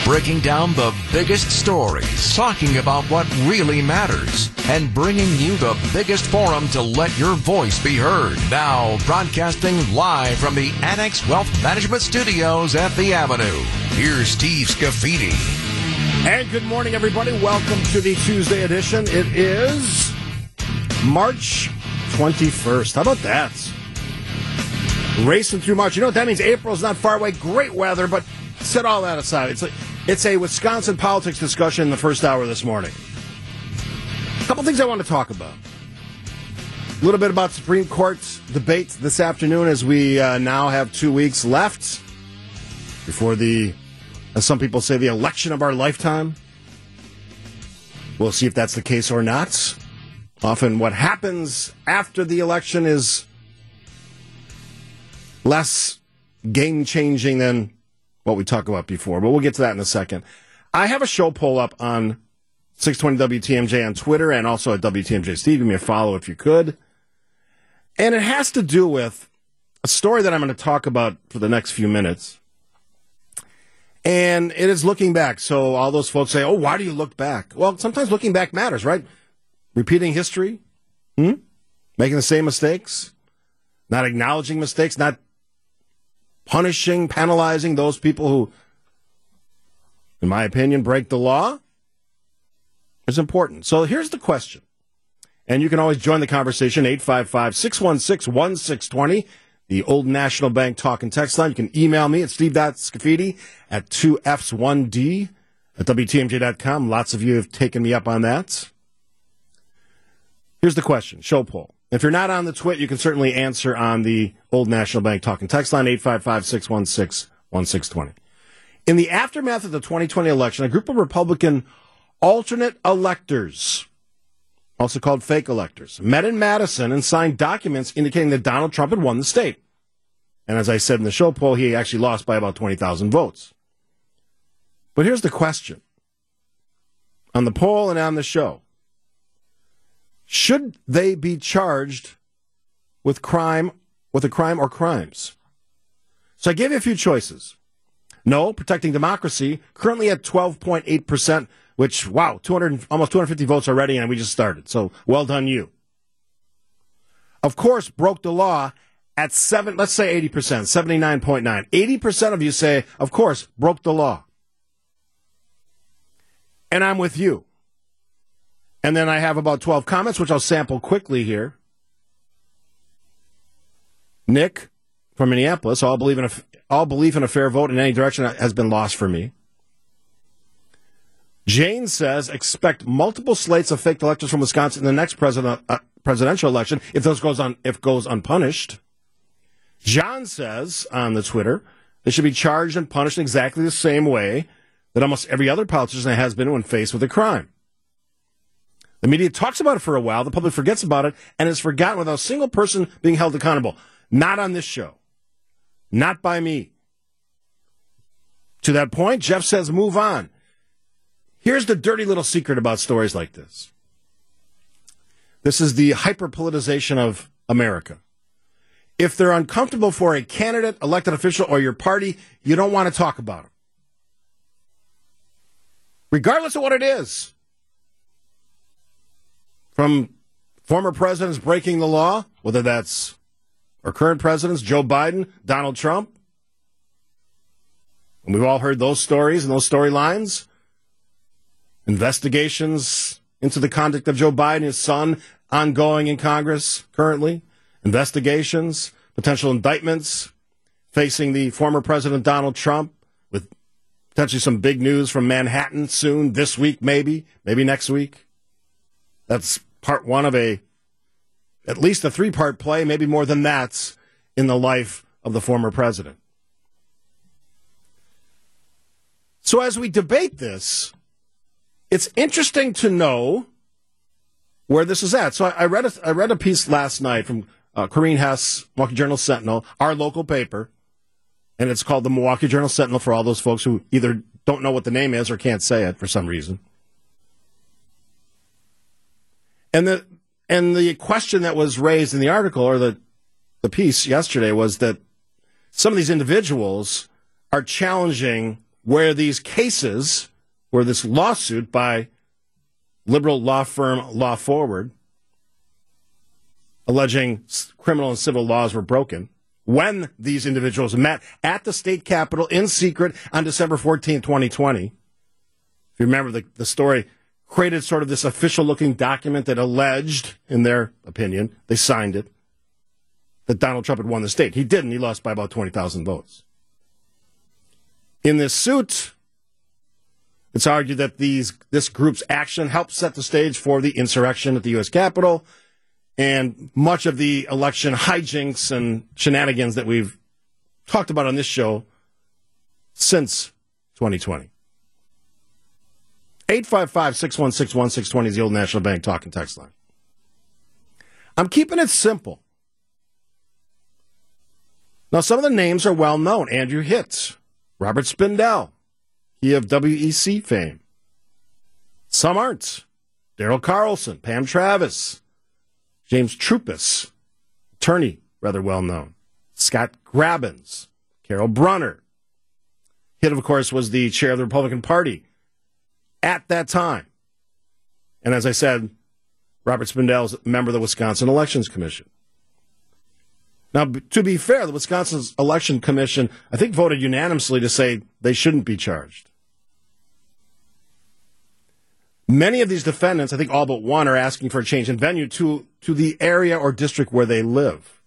breaking down the biggest stories, talking about what really matters, and bringing you the biggest forum to let your voice be heard. Now, broadcasting live from the Annex Wealth Management Studios at The Avenue, here's Steve Scafidi. And good morning, everybody. Welcome to the Tuesday edition. It is March 21st. How about that? Racing through March. You know what that means? April's not far away. Great weather, but set all that aside. It's a Wisconsin politics discussion in the first hour this morning. A couple things I want to talk about. A little bit about Supreme Court's debate this afternoon as we now have 2 weeks left before the, as some people say, the election of our lifetime. We'll see if that's the case or not. Often what happens after the election is less game-changing than what we talked about before, but we'll get to that in a second. I have a show poll up on 620 WTMJ on Twitter and also at WTMJ Steve. Give me a follow if you could. And it has to do with a story that I'm going to talk about for the next few minutes. And it is looking back. So all those folks say, oh, why do you look back? Well, sometimes looking back matters, right? Repeating history, making the same mistakes, not acknowledging mistakes, not punishing, penalizing those people who, in my opinion, break the law is important. So here's the question. And you can always join the conversation, 855-616-1620, the Old National Bank talk and text line. You can email me at steve.scafidi at 2Fs1D at WTMJ.com. Lots of you have taken me up on that. Here's the question, show poll. If you're not on the twit, you can certainly answer on the Old National Bank talk and text line, 855-616-1620. In the aftermath of the 2020 election, a group of Republican alternate electors, also called fake electors, met in Madison and signed documents indicating that Donald Trump had won the state. And as I said in the show poll, he actually lost by about 20,000 votes. But here's the question. On the poll and on the show, should they be charged with a crime or crimes? So I gave you a few choices. No, protecting democracy, currently at 12.8%, which, wow, almost 250 votes already, and we just started. So well done, you. Of course, broke the law at let's say 80%, 79.9. 80% of you say, of course, broke the law. And I'm with you. And then I have about 12 comments, which I'll sample quickly here. Nick from Minneapolis, all belief in a fair vote in any direction has been lost for me. Jane says, expect multiple slates of fake electors from Wisconsin in the next presidential election if goes unpunished. John says on the Twitter, they should be charged and punished in exactly the same way that almost every other politician has been when faced with a crime. The media talks about it for a while, the public forgets about it, and is forgotten without a single person being held accountable. Not on this show. Not by me. To that point, Jeff says move on. Here's the dirty little secret about stories like this. This is the hyper-politicization of America. If they're uncomfortable for a candidate, elected official, or your party, you don't want to talk about them. Regardless of what it is. From former presidents breaking the law, whether that's our current presidents, Joe Biden, Donald Trump. And we've all heard those stories and those storylines. Investigations into the conduct of Joe Biden, his son, ongoing in Congress currently. Investigations, potential indictments facing the former President Donald Trump with potentially some big news from Manhattan soon, this week maybe next week. That's part one of at least a three-part play, maybe more than that, in the life of the former president. So as we debate this, it's interesting to know where this is at. So I read a piece last night from Corrine Hess, Milwaukee Journal-Sentinel, our local paper, and it's called the Milwaukee Journal-Sentinel for all those folks who either don't know what the name is or can't say it for some reason. And the question that was raised in the article or the piece yesterday was that some of these individuals are challenging where these cases, where this lawsuit by liberal law firm Law Forward, alleging criminal and civil laws were broken, when these individuals met at the state capitol in secret on December 14, 2020. If you remember, the story created sort of this official-looking document that alleged, in their opinion, they signed it, that Donald Trump had won the state. He didn't. He lost by about 20,000 votes. In this suit, it's argued that this group's action helped set the stage for the insurrection at the U.S. Capitol and much of the election hijinks and shenanigans that we've talked about on this show since 2020. 855-616-1620 is the Old National Bank talk and text line. I'm keeping it simple. Now, some of the names are well known. Andrew Hitz, Robert Spindell, he of WEC fame. Some aren't. Daryl Carlson, Pam Travis, James Trupis, attorney, rather well known. Scott Grabbins, Carol Brunner. Hitt, of course, was the chair of the Republican Party at that time. And as I said, Robert Spindell is a member of the Wisconsin Elections Commission. Now, to be fair, the Wisconsin Election Commission, I think, voted unanimously to say they shouldn't be charged. Many of these defendants, I think all but one, are asking for a change in venue to the area or district where they live.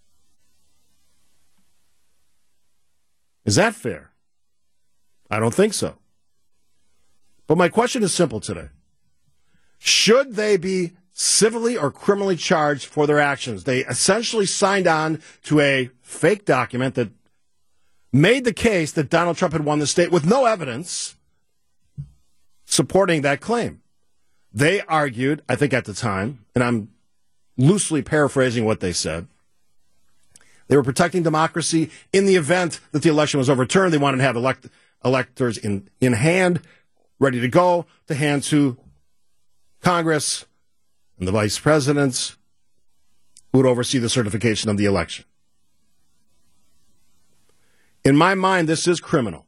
Is that fair? I don't think so. But my question is simple today. Should they be civilly or criminally charged for their actions? They essentially signed on to a fake document that made the case that Donald Trump had won the state with no evidence supporting that claim. They argued, I think at the time, and I'm loosely paraphrasing what they said, they were protecting democracy in the event that the election was overturned. They wanted to have electors in hand, ready to go, to hand to Congress and the vice presidents who would oversee the certification of the election. In my mind, this is criminal.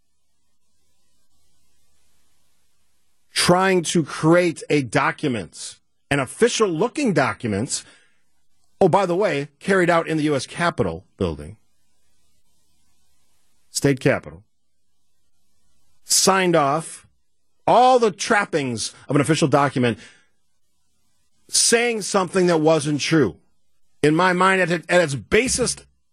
Trying to create a document, an official-looking document, oh, by the way, carried out in the U.S. Capitol building, state capitol, signed off, all the trappings of an official document, saying something that wasn't true. In my mind, at its base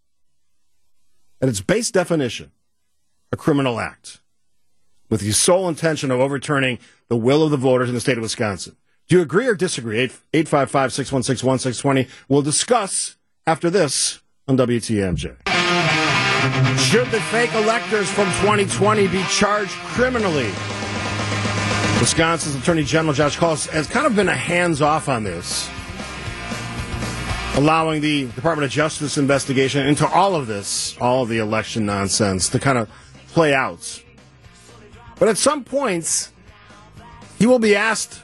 definition, a criminal act with the sole intention of overturning the will of the voters in the state of Wisconsin. Do you agree or disagree? 855-616-1620. We'll discuss after this on WTMJ. Should the fake electors from 2020 be charged criminally? Wisconsin's Attorney General Josh Collins has kind of been a hands-off on this, allowing the Department of Justice investigation into all of this, all of the election nonsense, to kind of play out. But at some points, he will be asked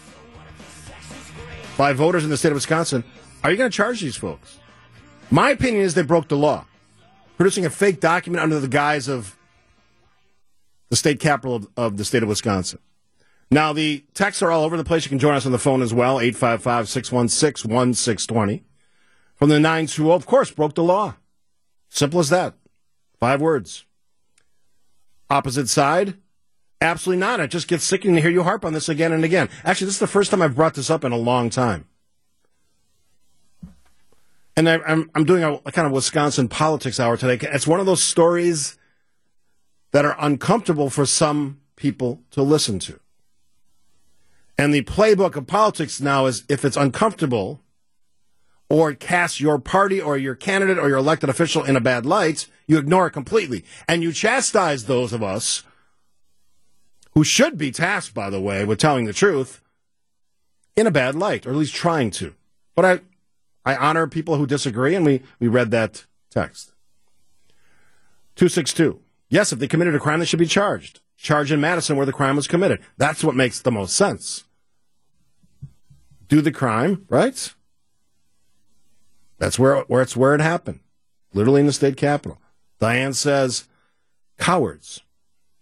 by voters in the state of Wisconsin, are you going to charge these folks? My opinion is they broke the law, producing a fake document under the guise of the state capital of the state of Wisconsin. Now, the texts are all over the place. You can join us on the phone as well, 855-616-1620. From the 920, of course, broke the law. Simple as that. 5 words. Opposite side? Absolutely not. It just gets sickening to hear you harp on this again and again. Actually, this is the first time I've brought this up in a long time. And I'm doing a kind of Wisconsin politics hour today. It's one of those stories that are uncomfortable for some people to listen to. And the playbook of politics now is if it's uncomfortable or it casts your party or your candidate or your elected official in a bad light, you ignore it completely. And you chastise those of us who should be tasked, by the way, with telling the truth in a bad light, or at least trying to. But I honor people who disagree, and we read that text. 262. Yes, if they committed a crime, they should be charged. Charge in Madison where the crime was committed. That's what makes the most sense. Do the crime, right? That's where it happened. Literally in the state capitol. Diane says, cowards.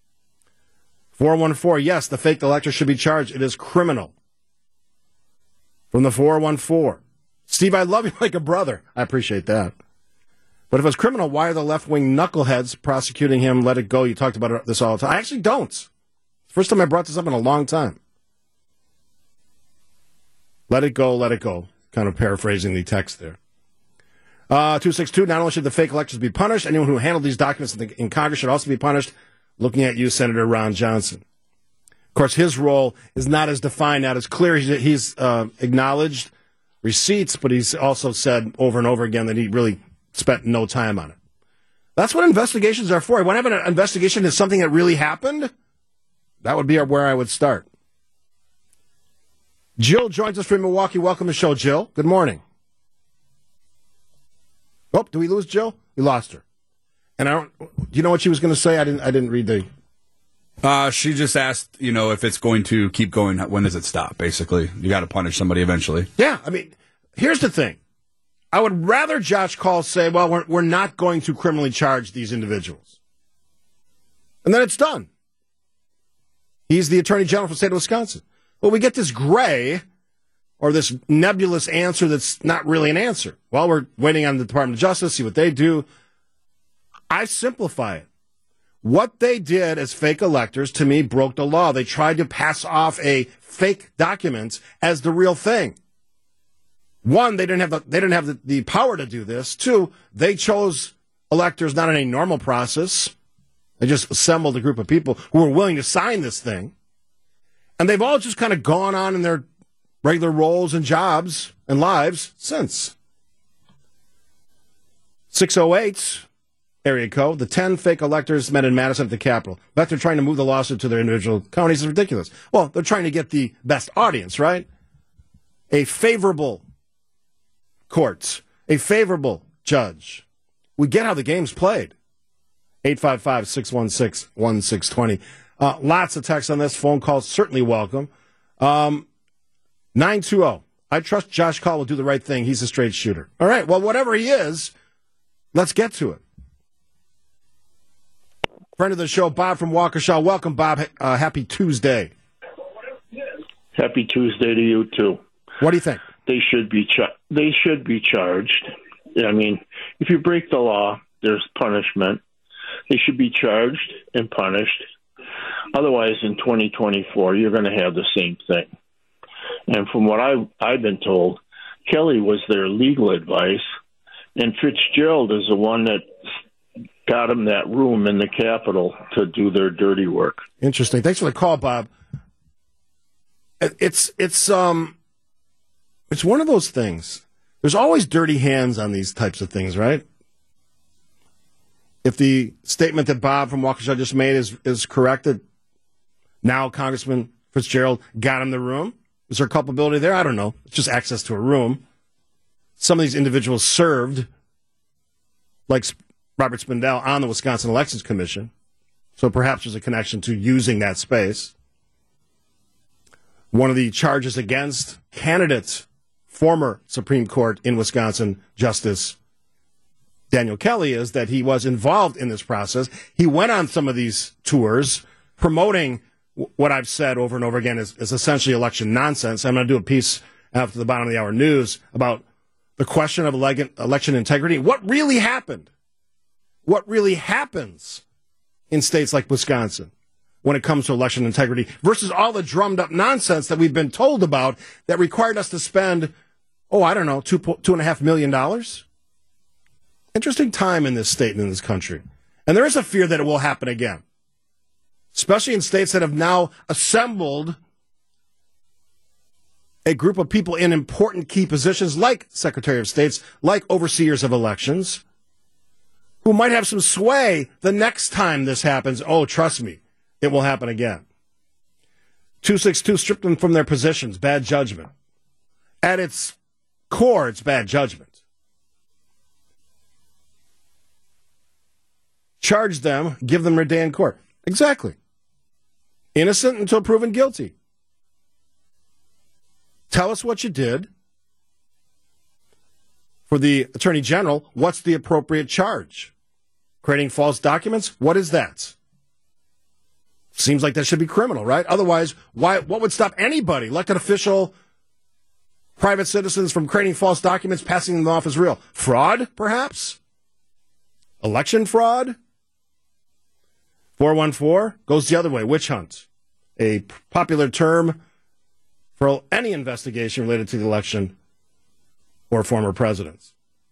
414, yes, the fake elector should be charged. It is criminal. From the 414. Steve, I love you like a brother. I appreciate that. But if it's criminal, why are the left-wing knuckleheads prosecuting him? Let it go. You talked about this all the time. I actually don't. First time I brought this up in a long time. Let it go, let it go. Kind of paraphrasing the text there. 262, not only should the fake electors be punished, anyone who handled these documents in Congress should also be punished. Looking at you, Senator Ron Johnson. Of course, his role is not as defined, not as clear. He's acknowledged receipts, but he's also said over and over again that he really spent no time on it. That's what investigations are for. When I have an investigation into something that really happened, that would be where I would start. Jill joins us from Milwaukee. Welcome to the show, Jill. Good morning. Oh, do we lose Jill? We lost her. And do you know what she was going to say? I didn't read the... She just asked, if it's going to keep going, when does it stop, basically? You got to punish somebody eventually. Yeah, I mean, here's the thing. I would rather Josh Call say, well, we're not going to criminally charge these individuals. And then it's done. He's the Attorney General for the state of Wisconsin. Well, we get this gray or this nebulous answer that's not really an answer. Well, we're waiting on the Department of Justice, see what they do. I simplify it. What they did as fake electors, to me, broke the law. They tried to pass off a fake document as the real thing. One, they didn't have the power to do this. Two, they chose electors not in a normal process. They just assembled a group of people who were willing to sign this thing. And they've all just kind of gone on in their regular roles and jobs and lives since. 608, area code, the 10 fake electors met in Madison at the Capitol. But they're trying to move the lawsuit to their individual counties is ridiculous. Well, they're trying to get the best audience, right? A favorable court, a favorable judge. We get how the game's played. 855-616-1620. Lots of texts on this. Phone calls certainly welcome. 920. I trust Josh Call will do the right thing. He's a straight shooter. All right. Well, whatever he is, let's get to it. Friend of the show, Bob from Waukesha. Welcome, Bob. Happy Tuesday. Happy Tuesday to you too. What do you think? They should be charged. I mean, if you break the law, there's punishment. They should be charged and punished. Otherwise, in 2024, you're going to have the same thing. And from what I've been told, Kelly was their legal advice, and Fitzgerald is the one that got him that room in the Capitol to do their dirty work. Interesting. Thanks for the call, Bob. It's one of those things. There's always dirty hands on these types of things, right? If the statement that Bob from Waukesha just made is correct, that now Congressman Fitzgerald got him the room, is there culpability there? I don't know. It's just access to a room. Some of these individuals served, like Robert Spindell, on the Wisconsin Elections Commission, so perhaps there's a connection to using that space. One of the charges against candidates, former Supreme Court in Wisconsin Justice Daniel Kelly, is that he was involved in this process. He went on some of these tours promoting what I've said over and over again is essentially election nonsense. I'm going to do a piece after the bottom of the hour news about the question of election integrity. What really happened? What really happens in states like Wisconsin when it comes to election integrity versus all the drummed up nonsense that we've been told about that required us to spend, $2.5 million? Interesting time in this state and in this country. And there is a fear that it will happen again, especially in states that have now assembled a group of people in important key positions like Secretary of States, like overseers of elections, who might have some sway the next time this happens. Oh, trust me, it will happen again. 262, strip them from their positions, bad judgment. At its core, it's bad judgment. Charge them, give them their day in court. Exactly. Innocent until proven guilty. Tell us what you did. For the Attorney General, what's the appropriate charge? Creating false documents? What is that? Seems like that should be criminal, right? Otherwise, what would stop anybody, elected official, private citizens, from creating false documents, passing them off as real? Fraud, perhaps? Election fraud? 414 goes the other way. Witch hunt, a popular term for any investigation related to the election or former presidents.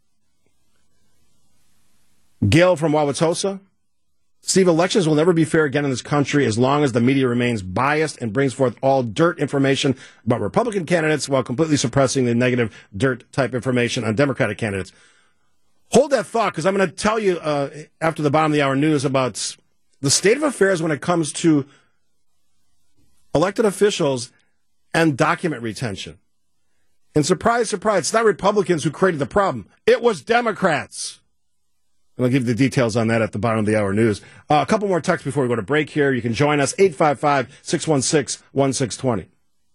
Gail from Wauwatosa. Steve, elections will never be fair again in this country as long as the media remains biased and brings forth all dirt information about Republican candidates while completely suppressing the negative dirt-type information on Democratic candidates. Hold that thought, because I'm going to tell you after the bottom of the hour news about the state of affairs when it comes to elected officials and document retention. And surprise, surprise, it's not Republicans who created the problem. It was Democrats. And I'll give you the details on that at the bottom of the hour news. A couple more texts before we go to break here. You can join us, 855-616-1620.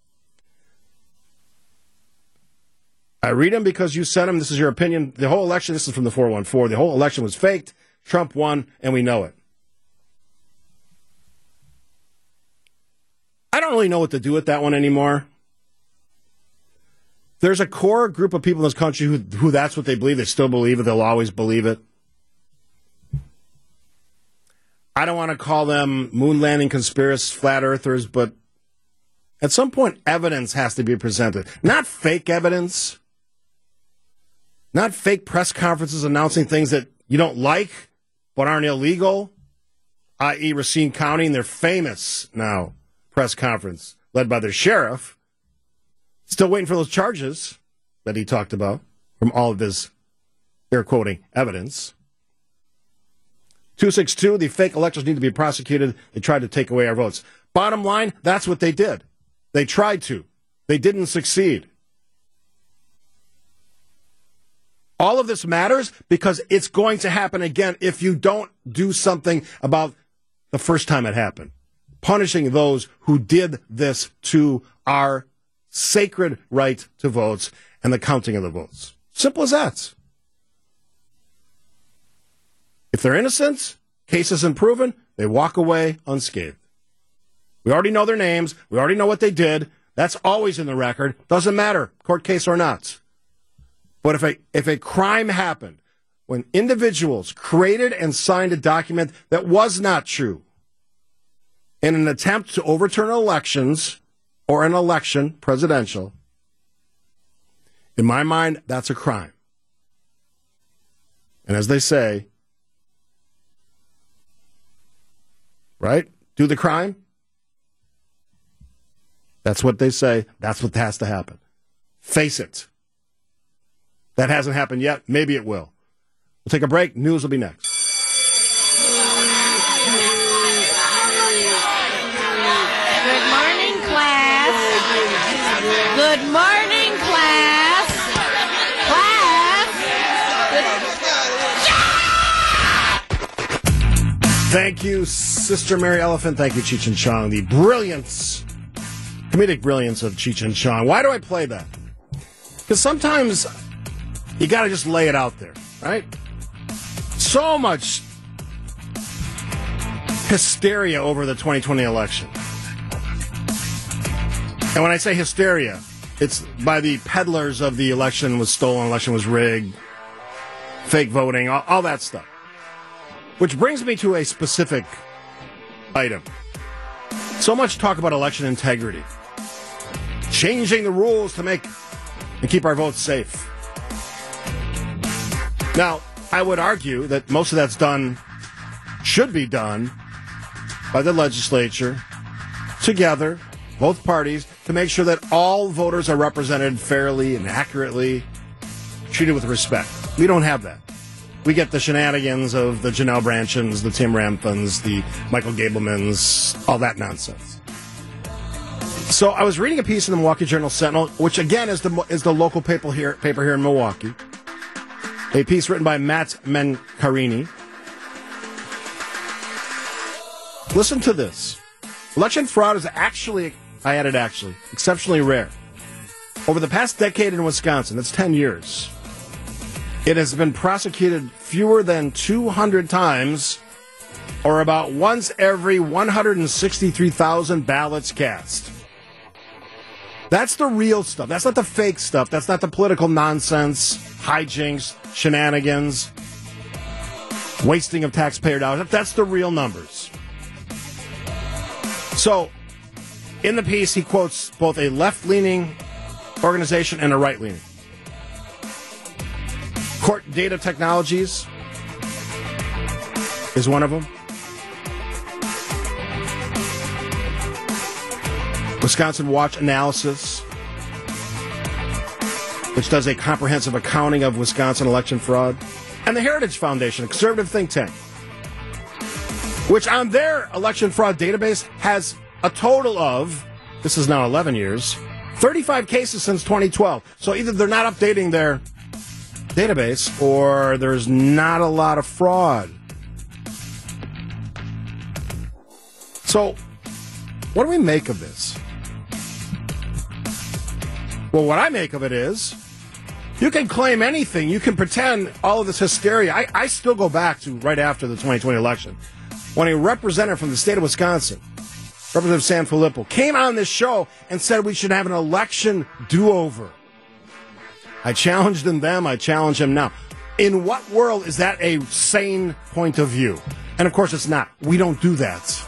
I read them because you sent them. This is your opinion. The whole election, this is from the 414, the whole election was faked. Trump won, and we know it. I don't really know what to do with that one anymore. There's a core group of people in this country who that's what they believe. They still believe it. They'll always believe it. I don't want to call them moon landing conspiracists, flat earthers, but at some point, evidence has to be presented. Not fake evidence. Not fake press conferences announcing things that you don't like but aren't illegal, i.e. Racine County and their famous now press conference led by their sheriff. Still waiting for those charges that he talked about from all of his, air quoting, evidence. 262, the fake electors need to be prosecuted. They tried to take away our votes. Bottom line, that's what they did. They tried to. They didn't succeed. All of this matters because it's going to happen again if you don't do something about the first time it happened. Punishing those who did this to our sacred right to votes and the counting of the votes. Simple as that. If they're innocent, case isn't proven, they walk away unscathed. We already know their names. We already know what they did. That's always in the record. Doesn't matter, court case or not. But if a crime happened when individuals created and signed a document that was not true in an attempt to overturn elections or an election, presidential, in my mind, that's a crime. And as they say, right? Do the crime. That's what they say. That's what has to happen. Face it. That hasn't happened yet. Maybe it will. We'll take a break. News will be next. Good morning, class. Good morning, class. Thank you, Sister Mary Elephant. Thank you, Cheech and Chong. The brilliance, comedic brilliance of Cheech and Chong. Why do I play that? Because sometimes you got to just lay it out there, right? So much hysteria over the 2020 election. And when I say hysteria, it's by the peddlers of the election was stolen, election was rigged, fake voting, all that stuff. Which brings me to a specific item. So much talk about election integrity. Changing the rules to make and keep our votes safe. Now, I would argue that most of that's done, should be done, by the legislature, together, both parties, to make sure that all voters are represented fairly and accurately, treated with respect. We don't have that. We get the shenanigans of the Janelle Branchens, the Tim Ramthans, the Michael Gablemans, all that nonsense. So I was reading a piece in the Milwaukee Journal-Sentinel, which again is the local paper here in Milwaukee. A piece written by Matt Mencarini. Listen to this. Election fraud is actually, I added actually, exceptionally rare. Over the past decade in Wisconsin, that's 10 years, it has been prosecuted fewer than 200 times or about once every 163,000 ballots cast. That's the real stuff. That's not the fake stuff. That's not the political nonsense, hijinks, shenanigans, wasting of taxpayer dollars. That's the real numbers. So, in the piece, he quotes both a left-leaning organization and a right-leaning. Court Data Technologies is one of them. Wisconsin Watch Analysis, which does a comprehensive accounting of Wisconsin election fraud. And the Heritage Foundation, a conservative think tank, which on their election fraud database has a total of, this is now 11 years, 35 cases since 2012. So either they're not updating their database or there's not a lot of fraud. So, what do we make of this? Well, what I make of it is, you can claim anything. You can pretend all of this hysteria. I still go back to right after the 2020 election, when a representative from the state of Wisconsin, Representative San Filippo, came on this show and said we should have an election do-over. I challenged him then, I challenge him now. In what world is that a sane point of view? And of course it's not. We don't do that.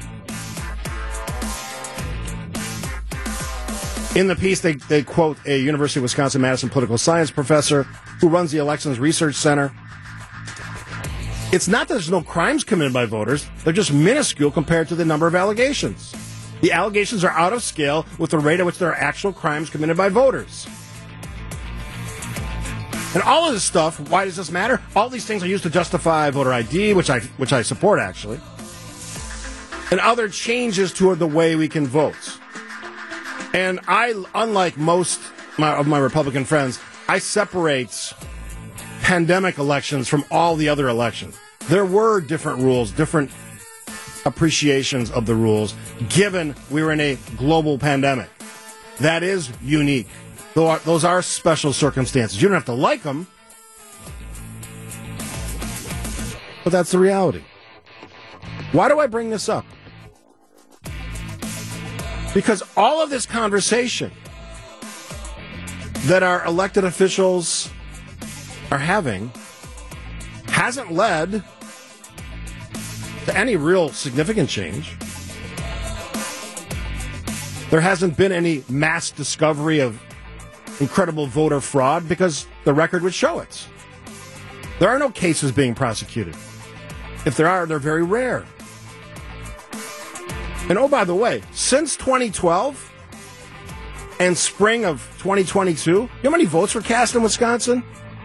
In the piece, they quote a University of Wisconsin-Madison political science professor who runs the Elections Research Center. It's not that there's no crimes committed by voters. They're just minuscule compared to the number of allegations. The allegations are out of scale with the rate at which there are actual crimes committed by voters. And all of this stuff, why does this matter? All these things are used to justify voter ID, which I support, actually, and other changes to the way we can vote. And I, unlike most of my Republican friends, I separate pandemic elections from all the other elections. There were different rules, different appreciations of the rules, given we were in a global pandemic. That is unique. Those are special circumstances. You don't have to like them, but that's the reality. Why do I bring this up? Because all of this conversation that our elected officials are having hasn't led to any real significant change. There hasn't been any mass discovery of incredible voter fraud because the record would show it. There are no cases being prosecuted. If there are, they're very rare. And oh, by the way, since 2012 and spring of 2022, you know how many votes were cast in Wisconsin?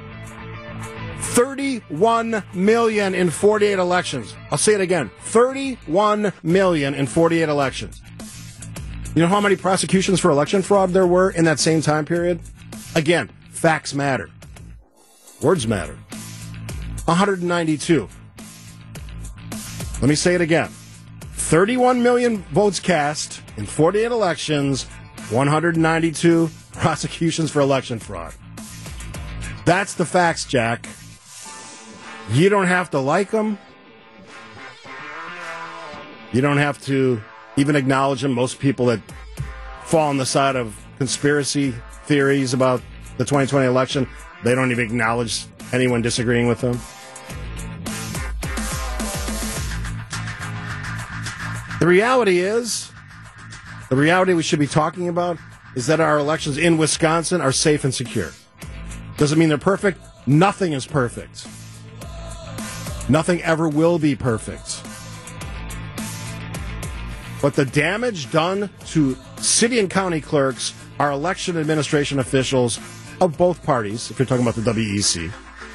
31 million in 48 elections. I'll say it again. 31 million in 48 elections. You know how many prosecutions for election fraud there were in that same time period? Again, facts matter. Words matter. 192. Let me say it again. 31 million votes cast in 48 elections, 192 prosecutions for election fraud. That's the facts, Jack. You don't have to like them. You don't have to even acknowledge them. Most people that fall on the side of conspiracy theories about the 2020 election, they don't even acknowledge anyone disagreeing with them. The reality we should be talking about is that our elections in Wisconsin are safe and secure. Doesn't mean they're perfect. Nothing is perfect. Nothing ever will be perfect. But the damage done to city and county clerks, our election administration officials of both parties, if you're talking about the WEC,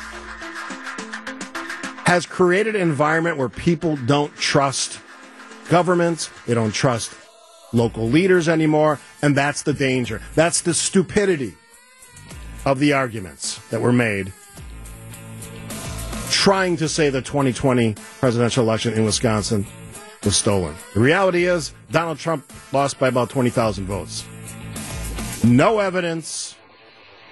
has created an environment where people don't trust government, they don't trust local leaders anymore, and that's the danger. That's the stupidity of the arguments that were made trying to say the 2020 presidential election in Wisconsin was stolen. The reality is Donald Trump lost by about 20,000 votes. No evidence,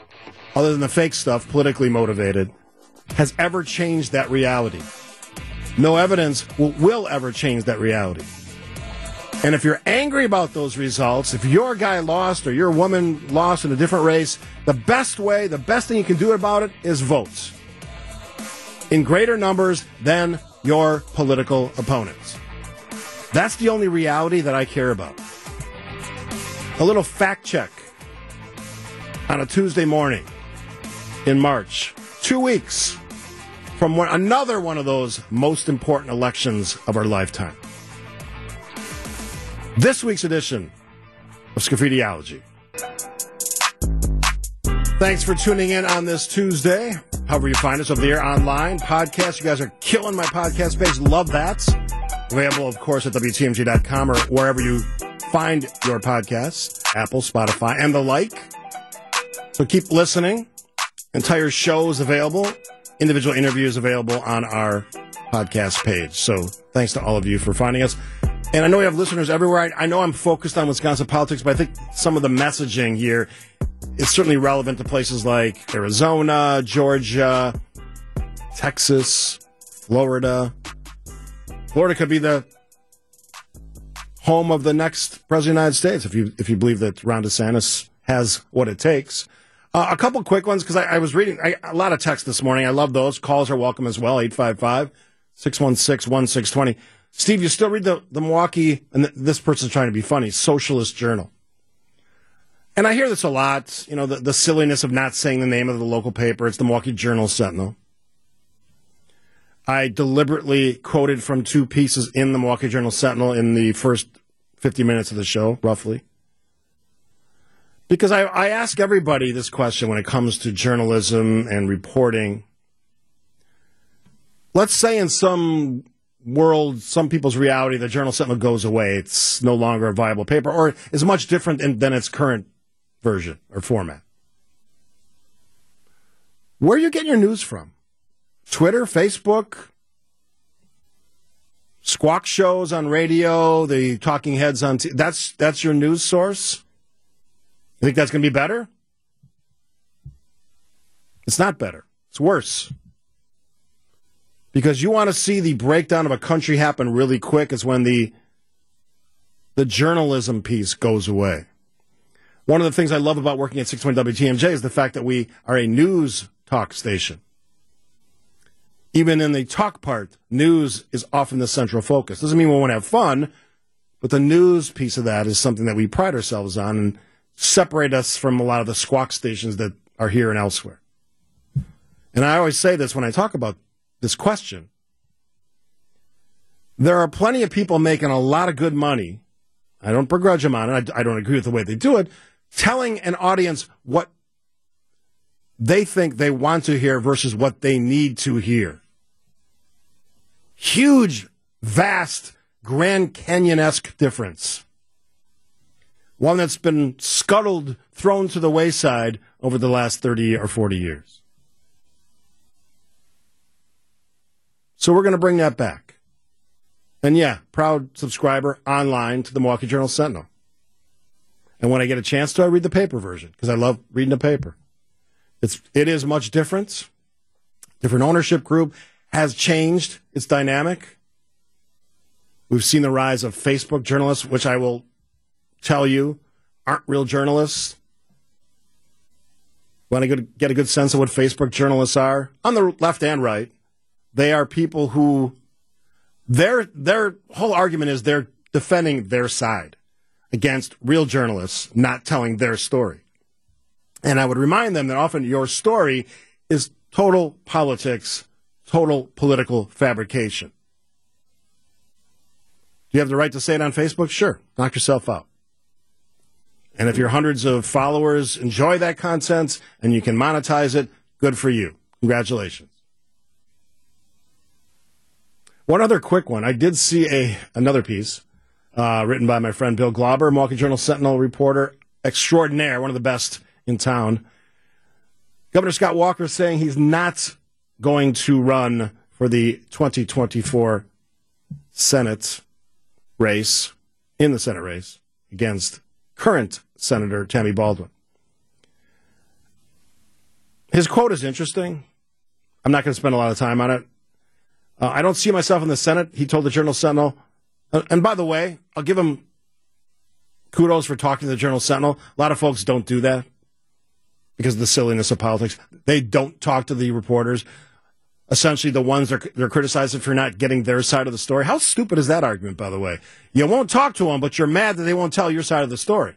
other than the fake stuff, politically motivated, has ever changed that reality. No evidence will ever change that reality. And if you're angry about those results, if your guy lost or your woman lost in a different race, the best thing you can do about it is vote in greater numbers than your political opponents. That's the only reality that I care about. A little fact check on a Tuesday morning in March. 2 weeks from another one of those most important elections of our lifetime. This week's edition of Scaffediology. Thanks for tuning in on this Tuesday. However you find us over there online, podcast. You guys are killing my podcast page. Love that. Available, of course, at WTMG.com or wherever you find your podcasts. Apple, Spotify, and the like. So keep listening. Entire shows available. Individual interviews available on our podcast page. So thanks to all of you for finding us. And I know we have listeners everywhere. I know I'm focused on Wisconsin politics, but I think some of the messaging here is certainly relevant to places like Arizona, Georgia, Texas, Florida. Florida could be the home of the next president of the United States if you believe that Ron DeSantis has what it takes. A couple quick ones, because I was reading a lot of text this morning. I love those. Calls are welcome as well, 855-616-1620. Steve, you still read the Milwaukee, and this person's trying to be funny, Socialist Journal. And I hear this a lot, you know, the silliness of not saying the name of the local paper. It's the Milwaukee Journal-Sentinel. I deliberately quoted from two pieces in the Milwaukee Journal-Sentinel in the first 50 minutes of the show, roughly. Because I ask everybody this question when it comes to journalism and reporting. Let's say in some world, some people's reality, the Journal-Sentinel goes away. It's no longer a viable paper, or is much different than its current version or format. Where are you getting your news from? Twitter, Facebook, squawk shows on radio, the talking heads on TV. That's your news source? You think that's going to be better? It's not better. It's worse. Because you want to see the breakdown of a country happen really quick is when the journalism piece goes away. One of the things I love about working at 620 WTMJ is the fact that we are a news talk station. Even in the talk part, news is often the central focus. Doesn't mean we won't have fun, but the news piece of that is something that we pride ourselves on and separate us from a lot of the squawk stations that are here and elsewhere. And I always say this when I talk about this question. There are plenty of people making a lot of good money. I don't begrudge them on it. I don't agree with the way they do it. Telling an audience what they think they want to hear versus what they need to hear. Huge, vast, Grand Canyon-esque difference. One that's been scuttled, thrown to the wayside over the last 30 or 40 years. So we're going to bring that back. And yeah, proud subscriber online to the Milwaukee Journal-Sentinel. And when I get a chance to, I read the paper version because I love reading the paper. It is much different. Different ownership group has changed its dynamic. We've seen the rise of Facebook journalists, which I will tell you aren't real journalists. Want to get a good sense of what Facebook journalists are? On the left and right, they are people who their whole argument is they're defending their side against real journalists not telling their story. And I would remind them that often your story is total politics, total political fabrication. Do you have the right to say it on Facebook? Sure. Knock yourself out. And if your hundreds of followers enjoy that content and you can monetize it, good for you. Congratulations. One other quick one. I did see another piece written by my friend Bill Glauber, Milwaukee Journal-Sentinel reporter extraordinaire, one of the best in town. Governor Scott Walker is saying he's not going to run for the 2024 Senate race, in the Senate race, against current Senator Tammy Baldwin. His quote is interesting. I'm not going to spend a lot of time on it. I don't see myself in the Senate, he told the Journal-Sentinel. And by the way, I'll give him kudos for talking to the Journal-Sentinel. A lot of folks don't do that because of the silliness of politics. They don't talk to the reporters, essentially the ones they're criticizing for not getting their side of the story. How stupid is that argument, by the way? You won't talk to them, but you're mad that they won't tell your side of the story.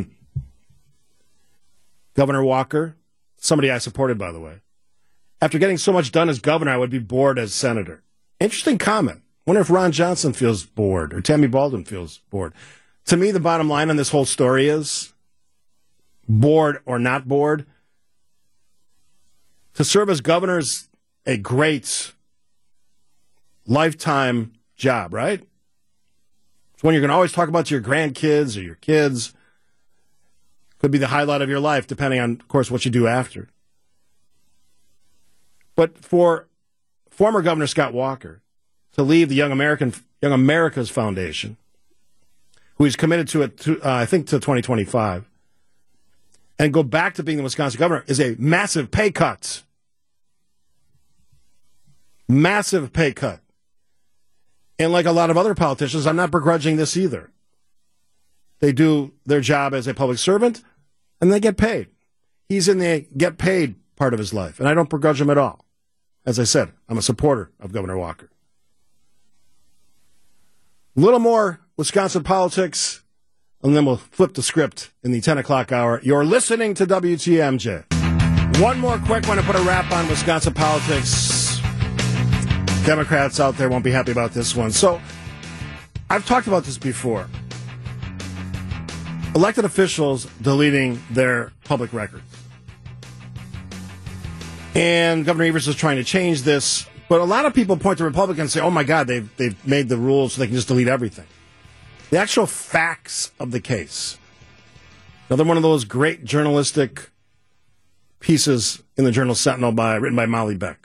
Governor Walker, somebody I supported, by the way. After getting so much done as governor, I would be bored as senator. Interesting comment. Wonder if Ron Johnson feels bored or Tammy Baldwin feels bored. To me, the bottom line on this whole story is, bored or not bored, to serve as governor is a great lifetime job, right? It's one you're going to always talk about to your grandkids or your kids. Could be the highlight of your life, depending on, of course, what you do after. But for former Governor Scott Walker to leave the Young America's Foundation, who he's committed to it, I think, to 2025, and go back to being the Wisconsin governor is a massive pay cut. Massive pay cut. And like a lot of other politicians, I'm not begrudging this either. They do their job as a public servant, and they get paid. He's in the get paid part of his life, and I don't begrudge him at all. As I said, I'm a supporter of Governor Walker. A little more Wisconsin politics, and then we'll flip the script in the 10 o'clock hour. You're listening to WTMJ. One more quick one to put a wrap on Wisconsin politics. Democrats out there won't be happy about this one. So, I've talked about this before. Elected officials deleting their public records. And Governor Evers is trying to change this. But a lot of people point to Republicans and say, oh, my God, they've made the rules so they can just delete everything. The actual facts of the case. Another one of those great journalistic pieces in the Journal-Sentinel written by Molly Beck.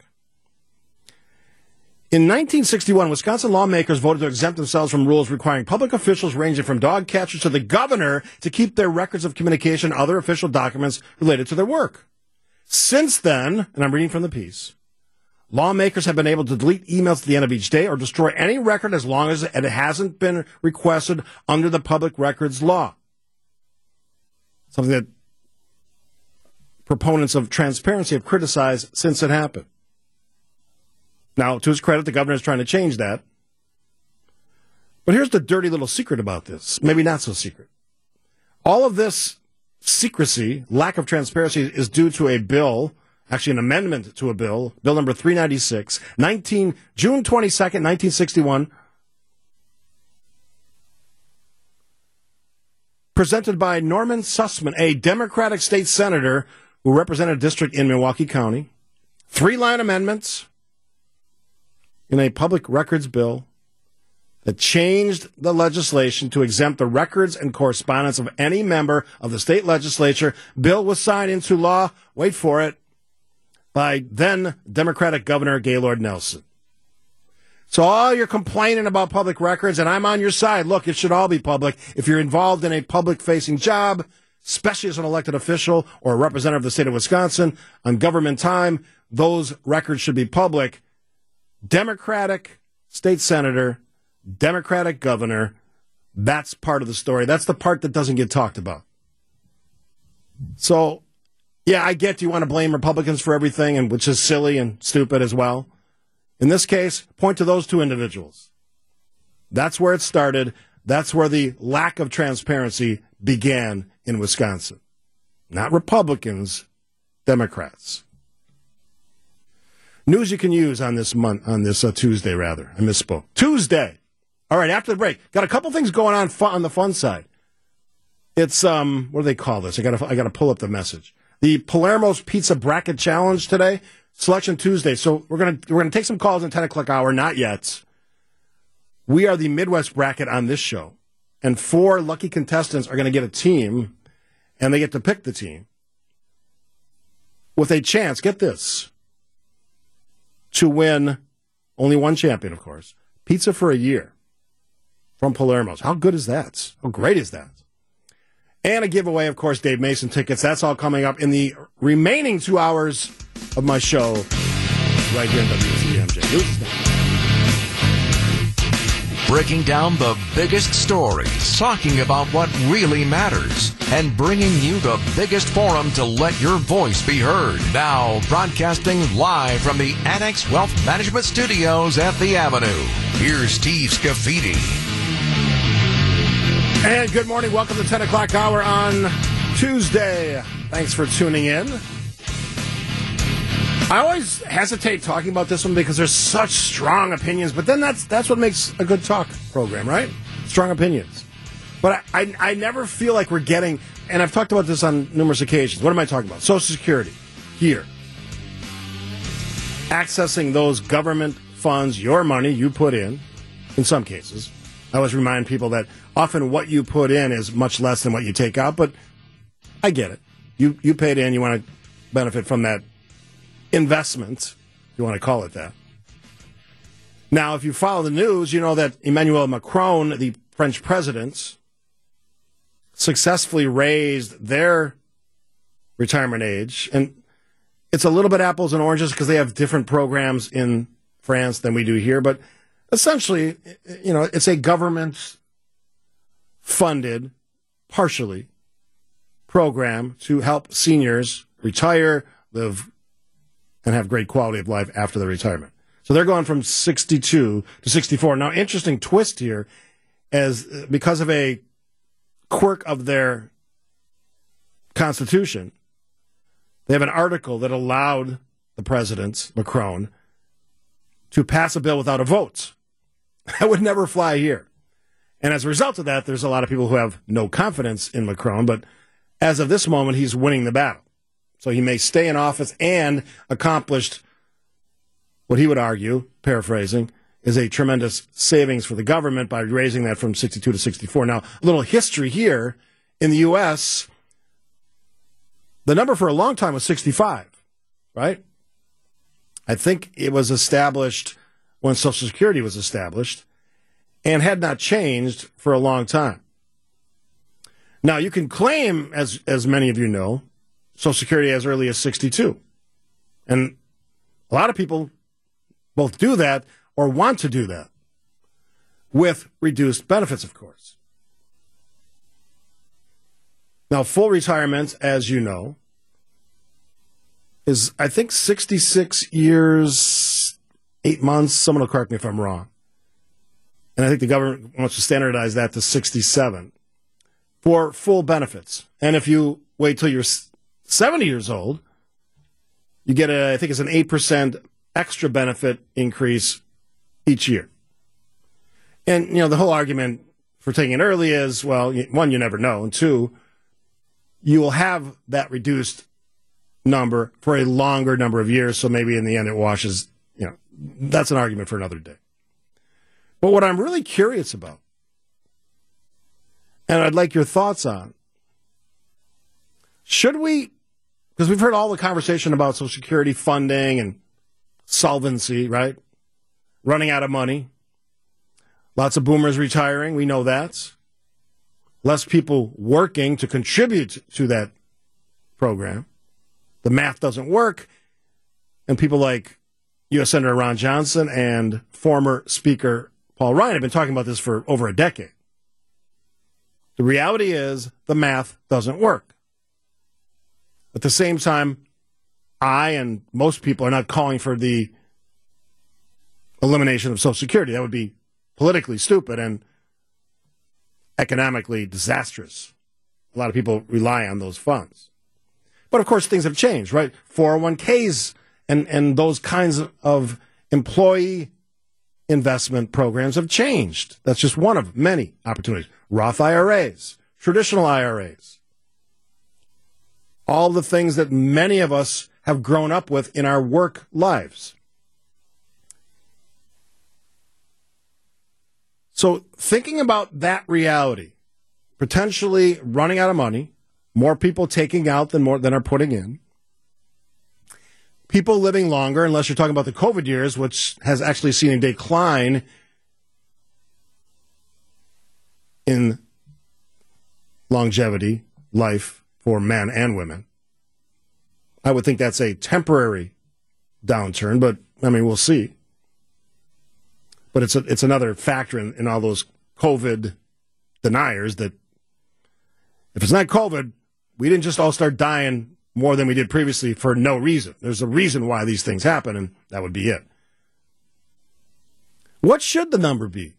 In 1961, Wisconsin lawmakers voted to exempt themselves from rules requiring public officials ranging from dog catchers to the governor to keep their records of communication and other official documents related to their work. Since then, and I'm reading from the piece, lawmakers have been able to delete emails at the end of each day or destroy any record as long as it hasn't been requested under the public records law. Something that proponents of transparency have criticized since it happened. Now, to his credit, the governor is trying to change that. But here's the dirty little secret about this. Maybe not so secret. All of this secrecy, lack of transparency, is due to a bill, actually an amendment to a bill, Bill number 396, June 22nd, 1961, presented by Norman Sussman, a Democratic state senator who represented a district in Milwaukee County. 3-line amendments in a public records bill that changed the legislation to exempt the records and correspondence of any member of the state legislature. Bill was signed into law, wait for it, by then Democratic Governor Gaylord Nelson. So all you're complaining about public records, and I'm on your side. Look, it should all be public. If you're involved in a public-facing job, especially as an elected official or a representative of the state of Wisconsin, on government time, those records should be public. Democratic state senator, Democratic governor, that's part of the story. That's the part that doesn't get talked about. So, yeah, I get you want to blame Republicans for everything, and which is silly and stupid as well. In this case, point to those two individuals. That's where it started. That's where the lack of transparency began in Wisconsin. Not Republicans, Democrats. News you can use on this Tuesday, rather. I misspoke. Tuesday. All right, after the break, got a couple things going on the fun side. It's what do they call this? I got to pull up the message. The Palermo's Pizza Bracket Challenge today, Selection Tuesday. So we're gonna take some calls in 10 o'clock hour. Not yet. We are the Midwest bracket on this show, and 4 lucky contestants are going to get a team, and they get to pick the team with a chance. Get this. To win, only one champion, of course, pizza for a year from Palermo's. How good is that? How great is that? And a giveaway, of course, Dave Mason tickets. That's all coming up in the remaining 2 hours of my show right here in WTMJ. News is next. breaking down the biggest stories, talking about what really matters, and bringing you the biggest forum to let your voice be heard. Now, broadcasting live from the Annex Wealth Management Studios at The Avenue, here's Steve Scafidi. And good morning. Welcome to the 10 o'clock hour on Tuesday. Thanks for tuning in. I always hesitate talking about this one because there's such strong opinions, but then that's what makes a good talk program, right? Strong opinions. But I never feel like we're getting, and I've talked about this on numerous occasions. What am I talking about? Social Security. Here. Accessing those government funds, your money you put in some cases. I always remind people that often what you put in is much less than what you take out, but I get it. You paid in, you want to benefit from that investment, if you want to call it that. Now, if you follow the news, you know that Emmanuel Macron, the French president, successfully raised their retirement age. And it's a little bit apples and oranges because they have different programs in France than we do here. But essentially, you know, it's a government-funded, partially, program to help seniors retire, live, and have great quality of life after their retirement. So they're going from 62 to 64. Now, interesting twist here, as because of a quirk of their constitution, they have an article that allowed the president, Macron, to pass a bill without a vote. That would never fly here. And as a result of that, there's a lot of people who have no confidence in Macron, but as of this moment, he's winning the battle. So he may stay in office and accomplished what he would argue, paraphrasing, is a tremendous savings for the government by raising that from 62 to 64. Now, a little history here. In the U.S., the number for a long time was 65, right? I think it was established when Social Security was established and had not changed for a long time. Now, you can claim, as many of you know, Social Security as early as 62. And a lot of people both do that or want to do that with reduced benefits, of course. Now, full retirement, as you know, is, I think, 66 years, 8 months. Someone will correct me if I'm wrong. And I think the government wants to standardize that to 67 for full benefits. And if you wait till you're 70 years old, you get I think it's an 8% extra benefit increase each year. And, you know, the whole argument for taking it early is, well, one, you never know, and two, you will have that reduced number for a longer number of years, so maybe in the end it washes, you know, that's an argument for another day. But what I'm really curious about, and I'd like your thoughts on, should we, because we've heard all the conversation about Social Security funding and solvency, right? Running out of money. Lots of boomers retiring, we know that. Less people working to contribute to that program. The math doesn't work. And people like U.S. Senator Ron Johnson and former Speaker Paul Ryan have been talking about this for over a decade. The reality is the math doesn't work. At the same time, I and most people are not calling for the elimination of Social Security. That would be politically stupid and economically disastrous. A lot of people rely on those funds. But, of course, things have changed, right? 401ks and those kinds of employee investment programs have changed. That's just one of many opportunities. Roth IRAs, traditional IRAs. All the things that many of us have grown up with in our work lives. So thinking about that reality, potentially running out of money, more people taking out than are putting in, people living longer, unless you're talking about the COVID years, which has actually seen a decline in longevity, life for men and women. I would think that's a temporary downturn, but, I mean, we'll see. But it's another factor in all those COVID deniers that if it's not COVID, we didn't just all start dying more than we did previously for no reason. There's a reason why these things happen, and that would be it. What should the number be?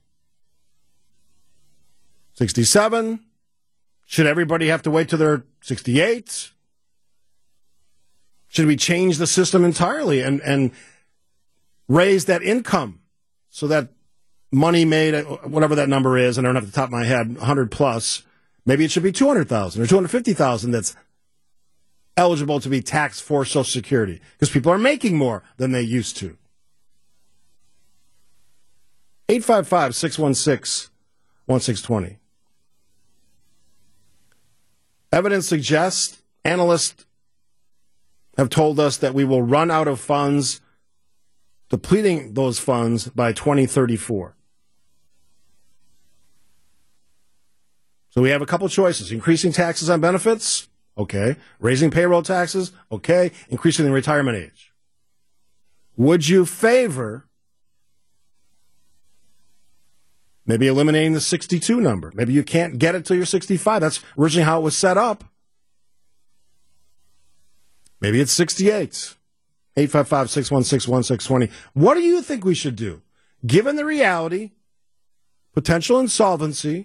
67? Should everybody have to wait till they're 68? Should we change the system entirely and raise that income so that money made, whatever that number is, and I don't have the top of my head, 100 plus, maybe it should be 200,000 or 250,000 that's eligible to be taxed for Social Security because people are making more than they used to. 855-616-1620. Evidence suggests, analysts have told us that we will run out of funds, depleting those funds by 2034. So we have a couple choices. Increasing taxes on benefits, okay. Raising payroll taxes, okay. Increasing the retirement age. Would you favor maybe eliminating the 62 number? Maybe you can't get it till you're 65. That's originally how it was set up. Maybe it's 68. 855-616-1620. What do you think we should do? Given the reality, potential insolvency,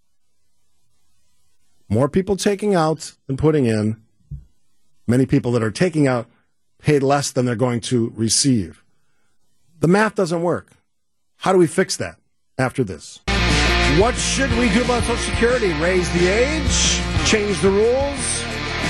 more people taking out than putting in, many people that are taking out paid less than they're going to receive. The math doesn't work. How do we fix that after this? What should we do about Social Security? Raise the age? Change the rules?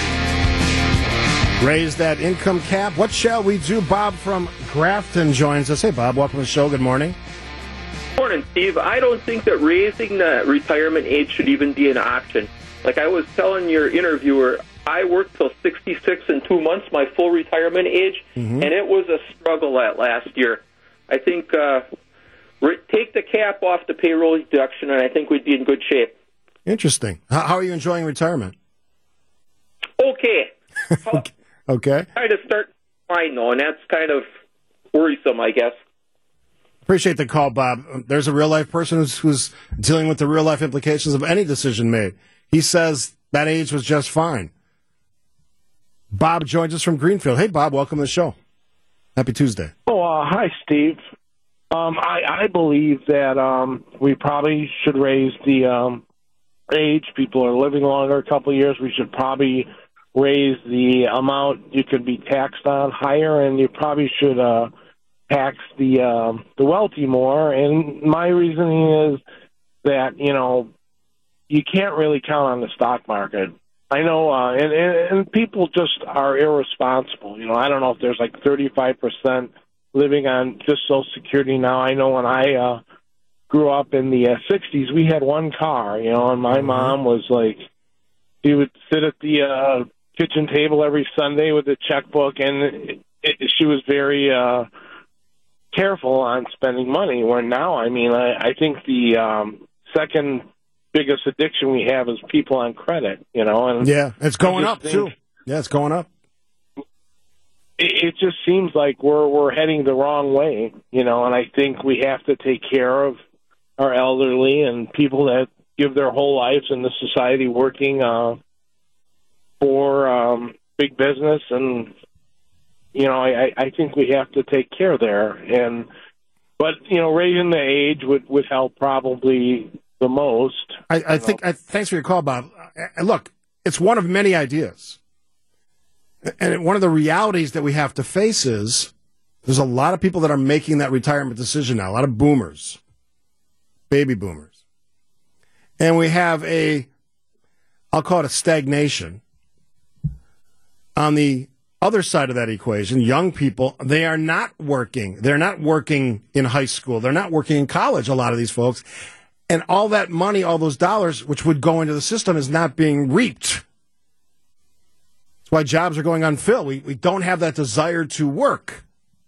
Raise that income cap? What shall we do? Bob from Grafton joins us. Hey, Bob, welcome to the show. Good morning. Morning, Steve. I don't think that raising the retirement age should even be an option. Like I was telling your interviewer, I worked till 66 in 2 months, my full retirement age, and it was a struggle that last year. I think take the cap off the payroll deduction, and I think we'd be in good shape. Interesting. How are you enjoying retirement? Okay. Okay. Trying to start fine, though, and that's kind of worrisome, I guess. Appreciate the call, Bob. There's a real-life person who's dealing with the real-life implications of any decision made. He says that age was just fine. Bob joins us from Greenfield. Hey, Bob, welcome to the show. Happy Tuesday. Hi, Steve. I believe that we probably should raise the age. People are living longer a couple of years. We should probably raise the amount you could be taxed on higher, and you probably should tax the wealthy more. And my reasoning is that, you can't really count on the stock market. I know, and people just are irresponsible. I don't know if there's like 35% living on just Social Security now. I know when I grew up in the 60s, we had one car, and my mom was like, she would sit at the kitchen table every Sunday with a checkbook, and she was very careful on spending money. Where now, I think the second biggest addiction we have is people on credit, and yeah, it's going up too. Yeah, it's going up. It just seems like we're heading the wrong way, and I think we have to take care of our elderly and people that give their whole lives in the society working for big business, and I think we have to take care there. But raising the age would help probably the most. I think. Thanks for your call, Bob. Look, it's one of many ideas, and one of the realities that we have to face is there's a lot of people that are making that retirement decision now. A lot of boomers, baby boomers, and we have I'll call it a stagnation on the other side of that equation. Young people, they are not working. They're not working in high school. They're not working in college, a lot of these folks. And all that money, all those dollars, which would go into the system, is not being reaped. That's why jobs are going unfilled. We don't have that desire to work.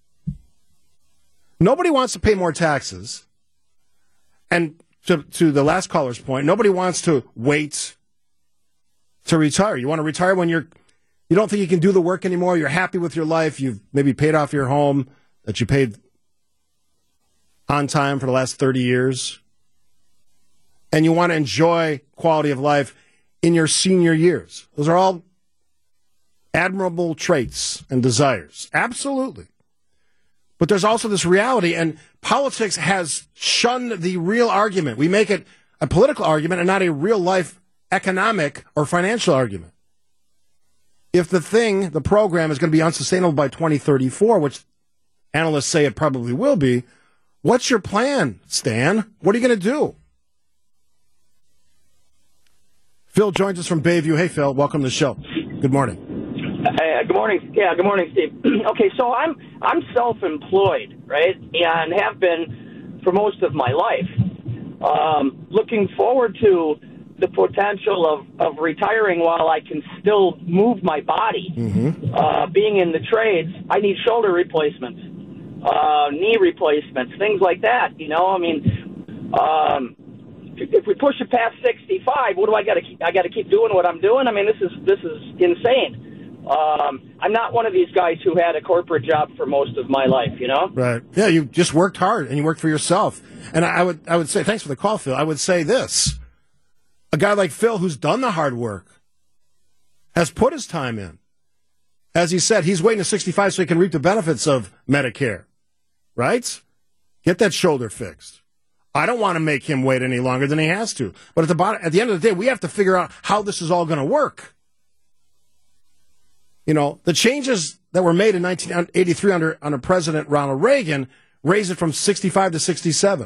Nobody wants to pay more taxes. And to the last caller's point, nobody wants to wait to retire. You want to retire when you don't think you can do the work anymore. You're happy with your life. You've maybe paid off your home that you paid on time for the last 30 years, and you want to enjoy quality of life in your senior years. Those are all admirable traits and desires. Absolutely. But there's also this reality, and politics has shunned the real argument. We make it a political argument and not a real-life economic or financial argument. If the program is going to be unsustainable by 2034, which analysts say it probably will be, what's your plan, Stan? What are you going to do? Phil joins us from Bayview. Hey, Phil, welcome to the show. Good morning. Good morning. Yeah, good morning, Steve. Okay, so I'm self-employed, right, and have been for most of my life. Looking forward to the potential of retiring while I can still move my body. Being in the trades, I need shoulder replacements, knee replacements, things like that. I mean, if we push it past 65, what do I got to keep? I got to keep doing what I'm doing. I mean, this is insane. I'm not one of these guys who had a corporate job for most of my life, Right. Yeah, you just worked hard, and you worked for yourself. And I would say, thanks for the call, Phil. I would say this. A guy like Phil, who's done the hard work, has put his time in. As he said, he's waiting to 65 so he can reap the benefits of Medicare. Right? Get that shoulder fixed. I don't want to make him wait any longer than he has to. But at the end of the day, we have to figure out how this is all going to work. The changes that were made in 1983 under President Ronald Reagan raised it from 65 to 67.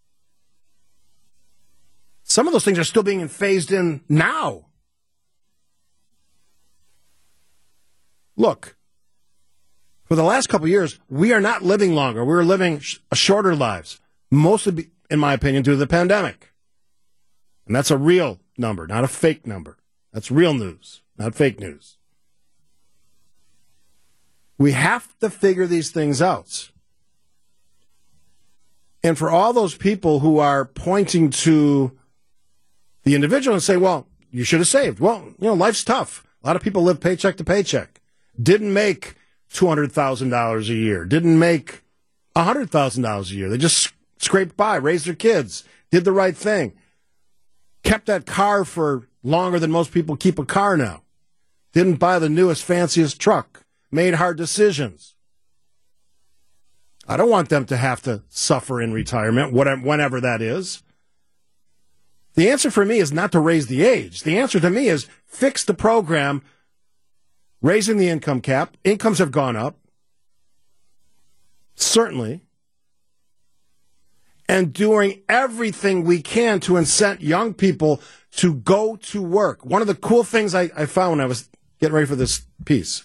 Some of those things are still being phased in now. Look, for the last couple of years, we are not living longer. We're living shorter lives, mostly, in my opinion, due to the pandemic. And that's a real number, not a fake number. That's real news, not fake news. We have to figure these things out. And for all those people who are pointing to the individual and say, well, you should have saved. Well, life's tough. A lot of people live paycheck to paycheck. Didn't make $200,000 a year. Didn't make $100,000 a year. They just scraped by, raised their kids, did the right thing. Kept that car for longer than most people keep a car now. Didn't buy the newest, fanciest truck. Made hard decisions. I don't want them to have to suffer in retirement, whenever that is. The answer for me is not to raise the age. The answer to me is fix the program, raising the income cap. Incomes have gone up, certainly, and doing everything we can to incent young people to go to work. One of the cool things I found when I was getting ready for this piece,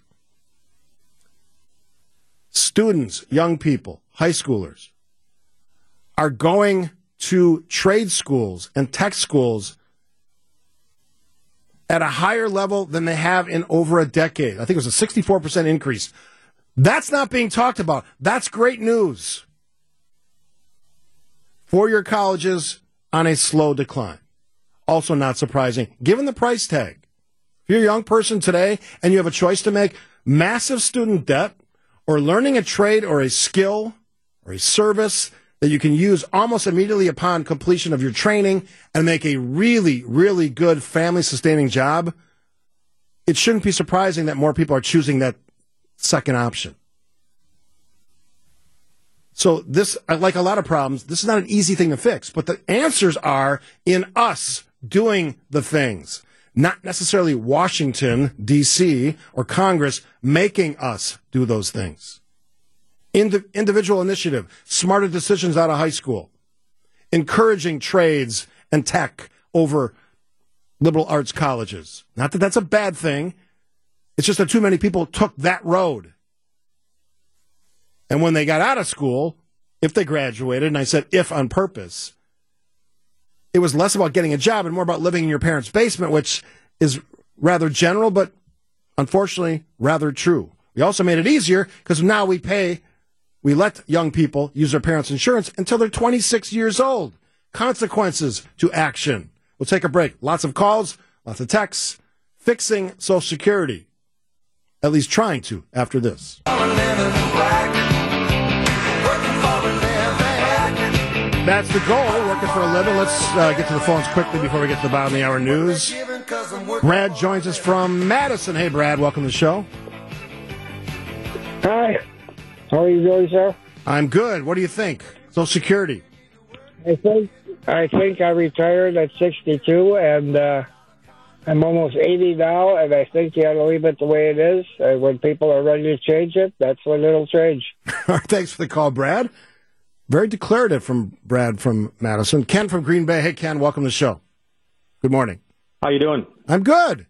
students, young people, high schoolers, are going to trade schools and tech schools at a higher level than they have in over a decade. I think it was a 64% increase. That's not being talked about. That's great news. Four-year colleges on a slow decline. Also not surprising, given the price tag. If you're a young person today and you have a choice to make, massive student debt, or learning a trade or a skill or a service that you can use almost immediately upon completion of your training and make a really, really good family-sustaining job, it shouldn't be surprising that more people are choosing that second option. So this, like a lot of problems, this is not an easy thing to fix, but the answers are in us doing the things. Not necessarily Washington, D.C., or Congress making us do those things. Individual initiative, smarter decisions out of high school, encouraging trades and tech over liberal arts colleges. Not that that's a bad thing. It's just that too many people took that road. And when they got out of school, if they graduated, and I said if on purpose, it was less about getting a job and more about living in your parents' basement, which is rather general, but unfortunately rather true. We also made it easier because now we let young people use their parents' insurance until they're 26 years old. Consequences to action. We'll take a break. Lots of calls, lots of texts, fixing Social Security. At least trying to after this. That's the goal, working for a living. Let's get to the phones quickly before we get to the bottom of the hour news. Brad joins us from Madison. Hey, Brad, welcome to the show. Hi. How are you doing, sir? I'm good. What do you think? Social Security. I think I retired at 62, and I'm almost 80 now, and I think you ought to leave it the way it is. When people are ready to change it, that's when it'll change. All right, thanks for the call, Brad. Very declarative from Brad from Madison. Ken from Green Bay. Hey, Ken, welcome to the show. Good morning. How you doing? I'm good.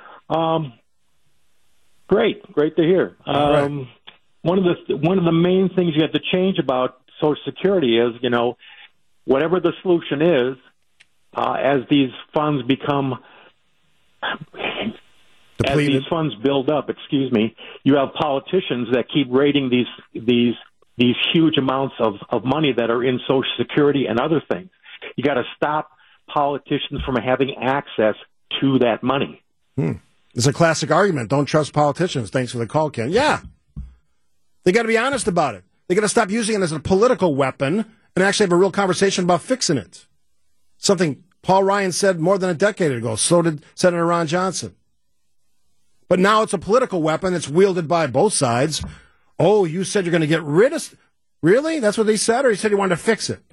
Great to hear. Right. One of the main things you have to change about Social Security is, whatever the solution is, as these funds become, depleted. As these funds build up, you have politicians that keep raiding these huge amounts of money that are in Social Security and other things. You got to stop politicians from having access to that money. It's a classic argument. Don't trust politicians. Thanks for the call, Ken. Yeah. They got to be honest about it. They got to stop using it as a political weapon and actually have a real conversation about fixing it. Something Paul Ryan said more than a decade ago. So did Senator Ron Johnson. But now it's a political weapon. It's wielded by both sides. Oh, you said you're going to get rid of... Really? That's what they said? Or he said he wanted to fix it?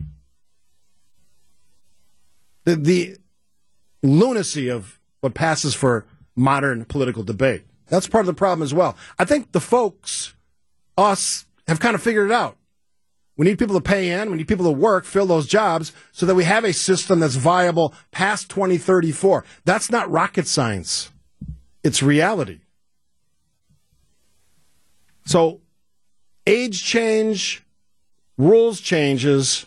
The lunacy of what passes for modern political debate. That's part of the problem as well. I think the folks, us, have kind of figured it out. We need people to pay in. We need people to work, fill those jobs, so that we have a system that's viable past 2034. That's not rocket science. It's reality. So, age change, rules changes,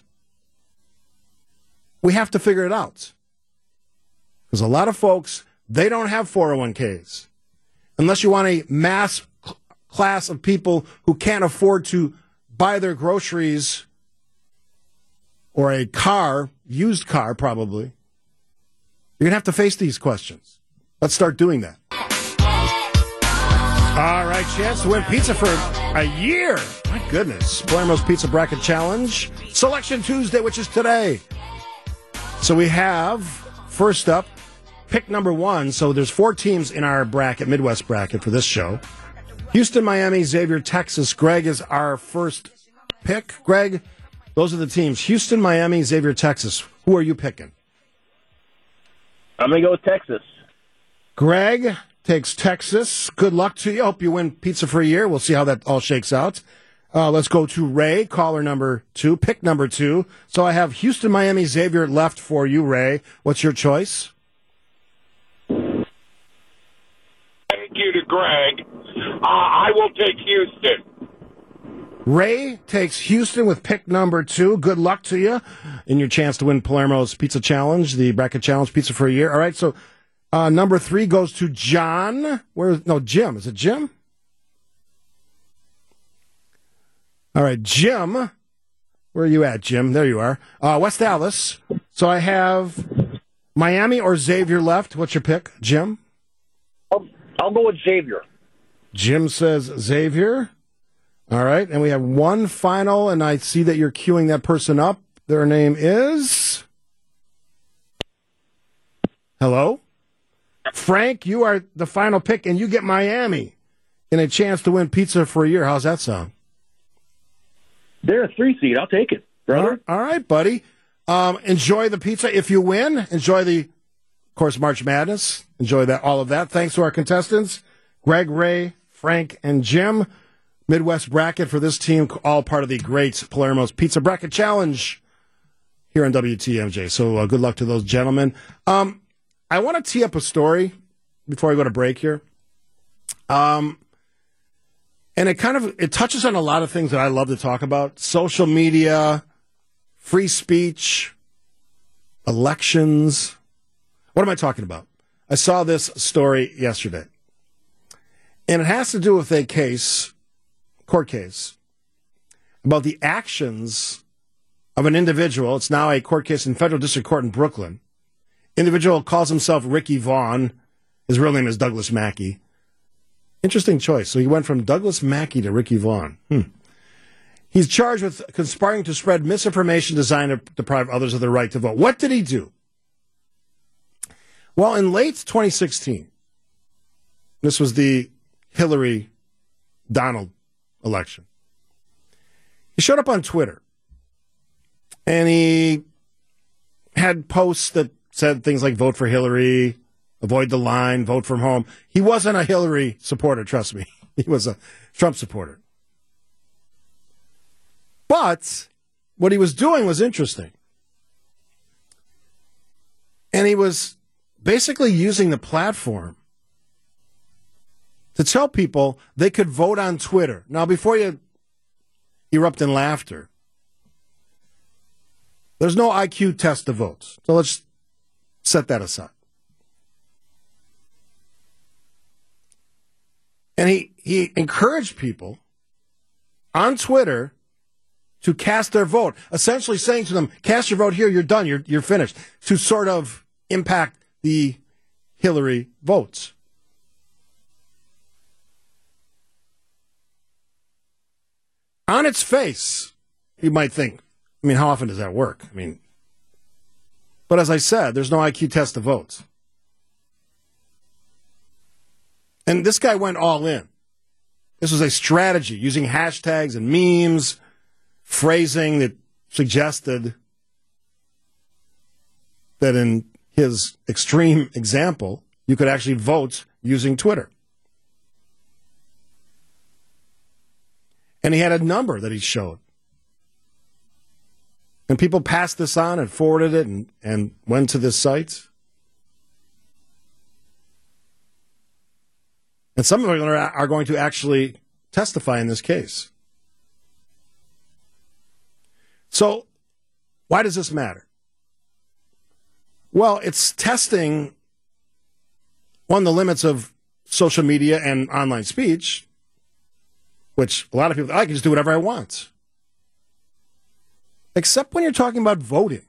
we have to figure it out. Because a lot of folks, they don't have 401ks. Unless you want a mass class of people who can't afford to buy their groceries or a car, used car probably, you're going to have to face these questions. Let's start doing that. All right, chance to win pizza for a year. My goodness. Palermo's Pizza Bracket Challenge. Selection Tuesday, which is today. So we have, first up, pick number one. So there's 4 teams in our bracket, Midwest bracket for this show. Houston, Miami, Xavier, Texas. Greg is our first pick. Greg, those are the teams. Houston, Miami, Xavier, Texas. Who are you picking? I'm going to go with Texas. Greg takes Texas. Good luck to you. Hope you win pizza for a year. We'll see how that all shakes out. Let's go to Ray, caller number 2, pick number 2. So I have Houston, Miami, Xavier left for you, Ray. What's your choice? Thank you to Greg. I will take Houston. Ray takes Houston with pick number 2. Good luck to you in your chance to win Palermo's Pizza Challenge, the Bracket Challenge Pizza for a year. All right, so number 3 goes to John. Jim. Is it Jim? All right, Jim. Where are you at, Jim? There you are. West Dallas. So I have Miami or Xavier left. What's your pick, Jim? I'll go with Xavier. Jim says Xavier. All right, and we have one final, and I see that you're queuing that person up. Their name is... Hello? Frank, you are the final pick, and you get Miami in a chance to win pizza for a year. How's that sound? They're a 3 seed. I'll take it, brother. All right, buddy. Enjoy the pizza. If you win, enjoy the, of course, March Madness. Enjoy that, all of that. Thanks to our contestants, Greg, Ray, Frank, and Jim. Midwest bracket for this team, all part of the great Palermo's Pizza Bracket Challenge here on WTMJ. So good luck to those gentlemen. I want to tee up a story before I go to break here. And it touches on a lot of things that I love to talk about. Social media, free speech, elections. What am I talking about? I saw this story yesterday. And it has to do with a court case, about the actions of an individual. It's now a court case in federal district court in Brooklyn. Individual calls himself Ricky Vaughn. His real name is Douglas Mackey. Interesting choice. So he went from Douglas Mackey to Ricky Vaughn. He's charged with conspiring to spread misinformation designed to deprive others of their right to vote. What did he do? Well, in late 2016, this was the Hillary-Donald election, he showed up on Twitter, and he had posts that said things like, vote for Hillary, avoid the line, vote from home. He wasn't a Hillary supporter, trust me. He was a Trump supporter. But what he was doing was interesting. And he was basically using the platform to tell people they could vote on Twitter. Now, before you erupt in laughter, there's no IQ test to votes. So let's set that aside. And he encouraged people on Twitter to cast their vote, essentially saying to them, cast your vote here, you're done, you're finished, to sort of impact the Hillary votes. On its face, you might think, I mean, how often does that work? I mean, but as I said, there's no IQ test to votes. And this guy went all in. This was a strategy using hashtags and memes, phrasing that suggested that in his extreme example, you could actually vote using Twitter. And he had a number that he showed. And people passed this on and forwarded it and went to this site. And some of them are going to actually testify in this case. So, why does this matter? Well, it's testing, one, the limits of social media and online speech, which a lot of people, I can just do whatever I want. Except when you're talking about voting.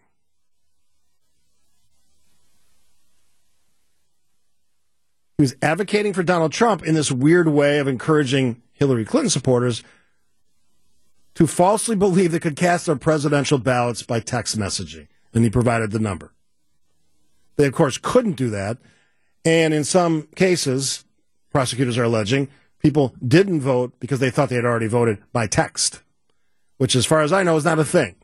He was advocating for Donald Trump in this weird way of encouraging Hillary Clinton supporters to falsely believe they could cast their presidential ballots by text messaging. And he provided the number. They, of course, couldn't do that. And in some cases, prosecutors are alleging, people didn't vote because they thought they had already voted by text, which, as far as I know, is not a thing.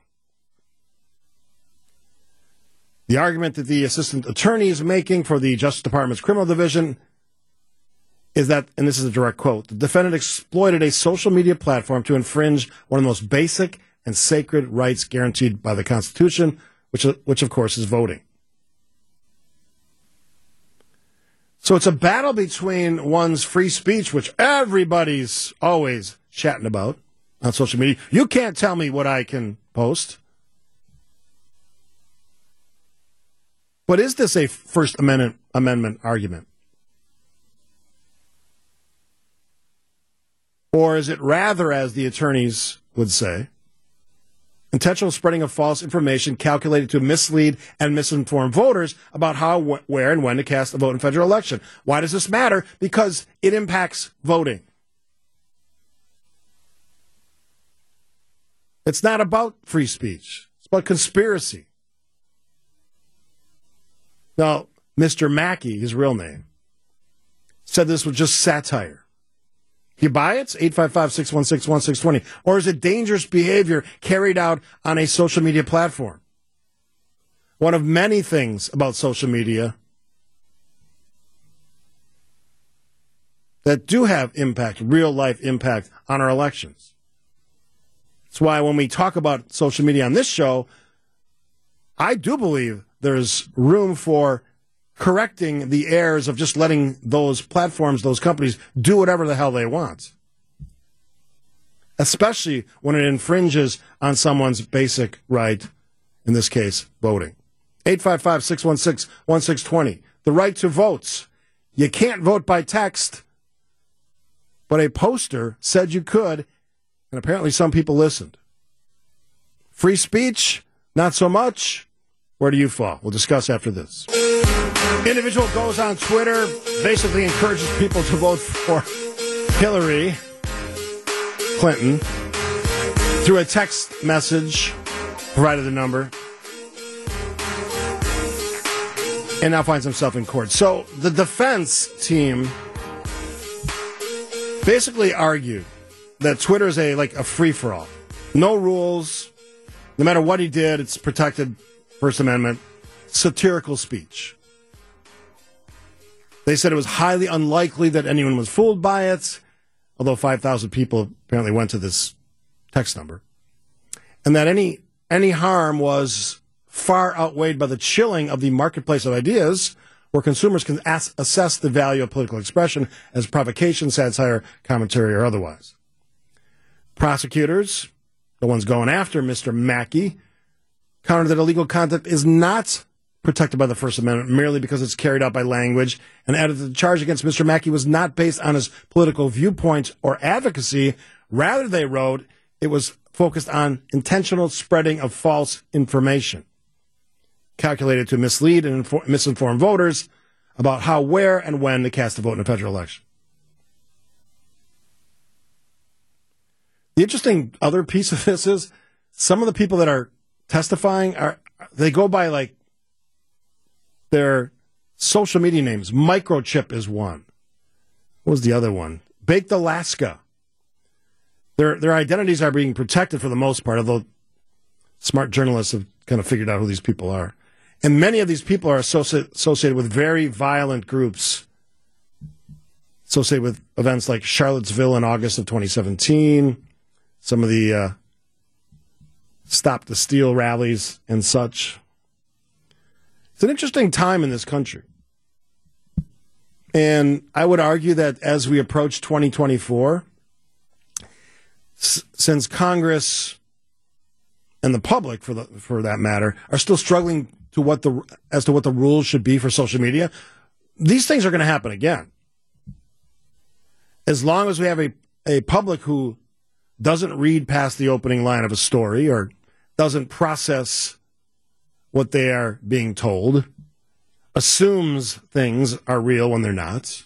The argument that the assistant attorney is making for the Justice Department's criminal division is that, and this is a direct quote, the defendant exploited a social media platform to infringe one of the most basic and sacred rights guaranteed by the Constitution, which of course is voting. So it's a battle between one's free speech, which everybody's always chatting about on social media. You can't tell me what I can post. But is this a First Amendment argument? Or is it rather, as the attorneys would say, intentional spreading of false information calculated to mislead and misinform voters about how, where, and when to cast a vote in federal election? Why does this matter? Because it impacts voting. It's not about free speech. It's about conspiracy. Now, Mr. Mackey, his real name, said this was just satire. You buy it? 855-616-1620. Or is it dangerous behavior carried out on a social media platform? One of many things about social media that do have impact, real-life impact on our elections. That's why when we talk about social media on this show, I do believe there's room for correcting the errors of just letting those platforms, those companies, do whatever the hell they want. Especially when it infringes on someone's basic right, in this case, voting. 855-616-1620. The right to vote. You can't vote by text, but a poster said you could, and apparently some people listened. Free speech, not so much. Where do you fall? We'll discuss after this. Individual goes on Twitter, basically encourages people to vote for Hillary Clinton. through a text message, provided the number, and now finds himself in court. So the defense team basically argued that Twitter is a free-for-all. No rules. No matter what he did, it's protected First Amendment. Satirical speech. They said it was highly unlikely that anyone was fooled by it, although 5,000 people apparently went to this text number. And that any harm was far outweighed by the chilling of the marketplace of ideas, where consumers can assess the value of political expression as provocation, satire, commentary, or otherwise. Prosecutors, the ones going after Mr. Mackey, countered that illegal content is not protected by the First Amendment merely because it's carried out by language, and added that the charge against Mr. Mackey was not based on his political viewpoints or advocacy. Rather, they wrote, it was focused on intentional spreading of false information, calculated to mislead and misinform voters about how, where, and when to cast a vote in a federal election. The interesting other piece of this is some of the people that are testifying they go by their social media names. Microchip is one. What was the other one? Baked Alaska. Their identities are being protected for the most part, although smart journalists have kind of figured out who these people are. And many of these people are associated with very violent groups, associated with events like Charlottesville in August of 2017, some of the Stop the Steal rallies and such. It's an interesting time in this country. And I would argue that as we approach 2024, since Congress and the public, for that matter, are still struggling as to what the rules should be for social media, these things are going to happen again. As long as we have a public who doesn't read past the opening line of a story or doesn't process what they are being told, assumes things are real when they're not.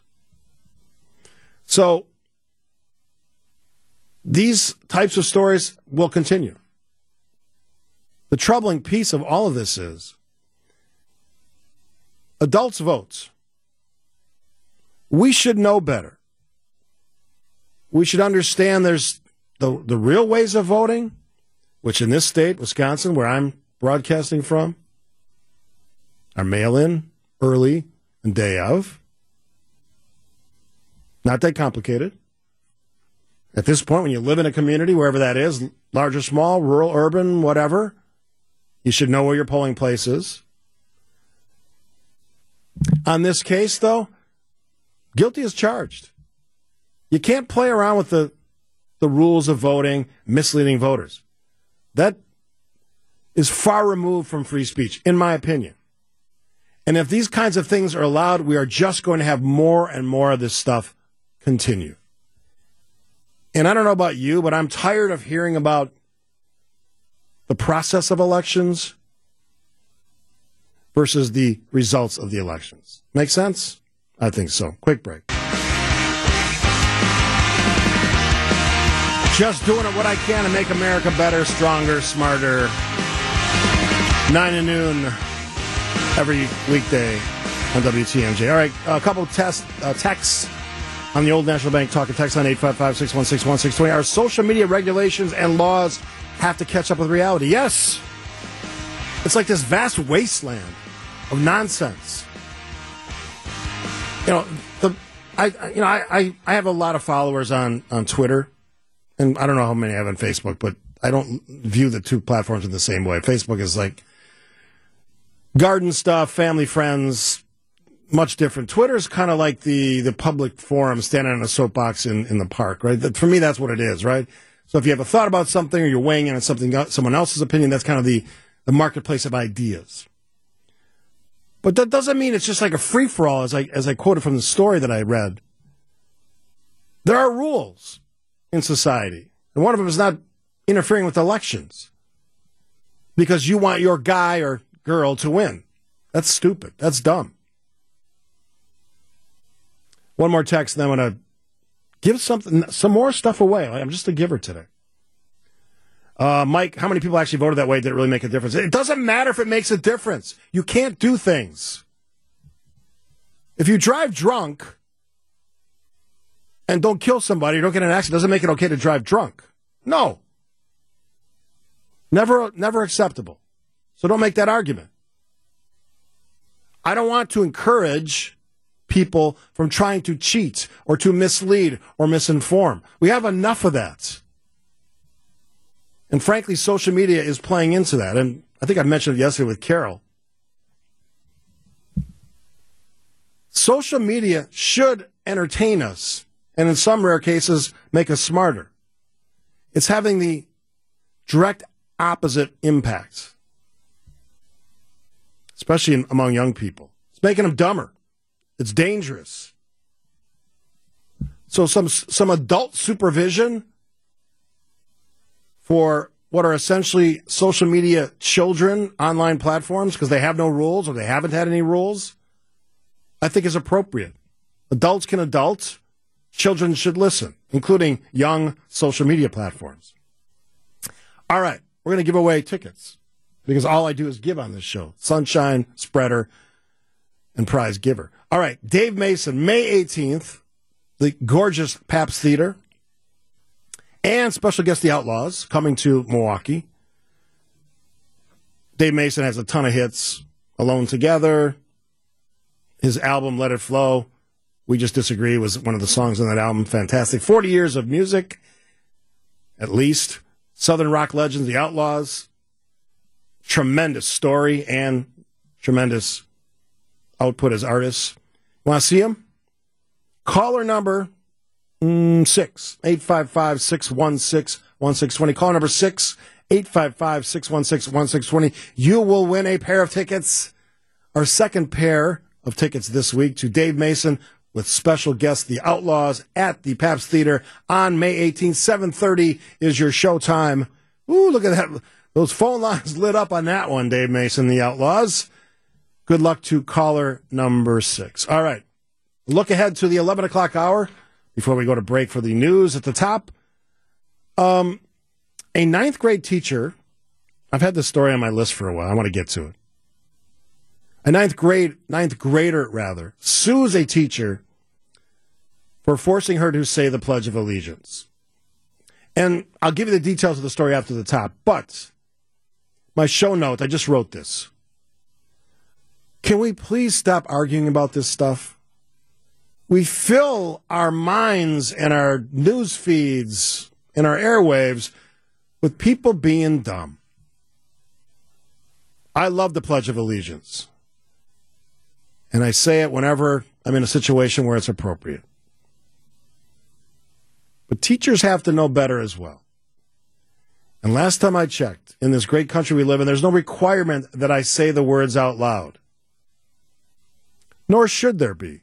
So these types of stories will continue. The troubling piece of all of this is adults' votes. We should know better. We should understand there's the real ways of voting, which in this state, Wisconsin, where I'm broadcasting from, are mail-in, early, and day of. Not that complicated. At this point, when you live in a community, wherever that is, large or small, rural, urban, whatever, you should know where your polling place is. On this case, though, guilty as charged. You can't play around with the rules of voting, misleading voters. That is far removed from free speech, in my opinion. And if these kinds of things are allowed, we are just going to have more and more of this stuff continue. And I don't know about you, but I'm tired of hearing about the process of elections versus the results of the elections. Make sense? I think so. Quick break. Just doing what I can to make America better, stronger, smarter. 9 to noon every weekday on WTMJ. All right, a couple texts on the Old National Bank Talk and Text line 855-616-1620. Our social media regulations and laws have to catch up with reality. Yes. It's like this vast wasteland of nonsense. I have a lot of followers on Twitter, and I don't know how many I have on Facebook, but I don't view the two platforms in the same way. Facebook is like garden stuff, family, friends, much different. Twitter is kind of like the public forum, standing on a soapbox in the park, right? For me, that's what it is, right? So if you have a thought about something or you're weighing in on someone else's opinion, that's kind of the marketplace of ideas. But that doesn't mean it's just like a free-for-all, as I quoted from the story that I read. There are rules in society, and one of them is not interfering with elections because you want your guy or girl to win. That's stupid. That's dumb. One more text, and then I'm going to give some more stuff away. I'm just a giver today. Mike, how many people actually voted that way? Did it really make a difference? It doesn't matter if it makes a difference. You can't do things. If you drive drunk and don't kill somebody, or don't get in an accident, doesn't make it okay to drive drunk. No. Never acceptable. So don't make that argument. I don't want to encourage people from trying to cheat or to mislead or misinform. We have enough of that. And frankly, social media is playing into that. And I think I mentioned it yesterday with Carol. Social media should entertain us, and in some rare cases, make us smarter. It's having the direct opposite impact, especially among young people. It's making them dumber. It's dangerous. So some adult supervision for what are essentially social media children, online platforms, because they have no rules or they haven't had any rules, I think is appropriate. Adults can adult. Children should listen, including young social media platforms. All right, we're going to give away tickets because all I do is give on this show. Sunshine, spreader, and prize giver. All right, Dave Mason, May 18th, the gorgeous Pabst Theater, and special guest The Outlaws coming to Milwaukee. Dave Mason has a ton of hits. Alone Together, his album Let It Flow, We Just Disagree was one of the songs on that album. Fantastic. 40 years of music, at least. Southern rock legends, The Outlaws. Tremendous story and tremendous output as artists. Want to see him? Caller number 6-855-616-1620. Caller number 6-855-616-1620. You will win a pair of tickets. Our second pair of tickets this week to Dave Mason with special guest The Outlaws at the Pabst Theater on May 18th. 7:30 is your show time. Ooh, look at that. Those phone lines lit up on that one, Dave Mason, The Outlaws. Good luck to caller number 6. All right. Look ahead to the 11 o'clock hour before we go to break for the news at the top. A ninth grade teacher, I've had this story on my list for a while. I want to get to it. A ninth grader, sues a teacher for forcing her to say the Pledge of Allegiance. And I'll give you the details of the story after the top, but my show note, I just wrote this. Can we please stop arguing about this stuff? We fill our minds and our news feeds and our airwaves with people being dumb. I love the Pledge of Allegiance. And I say it whenever I'm in a situation where it's appropriate. But teachers have to know better as well. And last time I checked, in this great country we live in, there's no requirement that I say the words out loud. Nor should there be.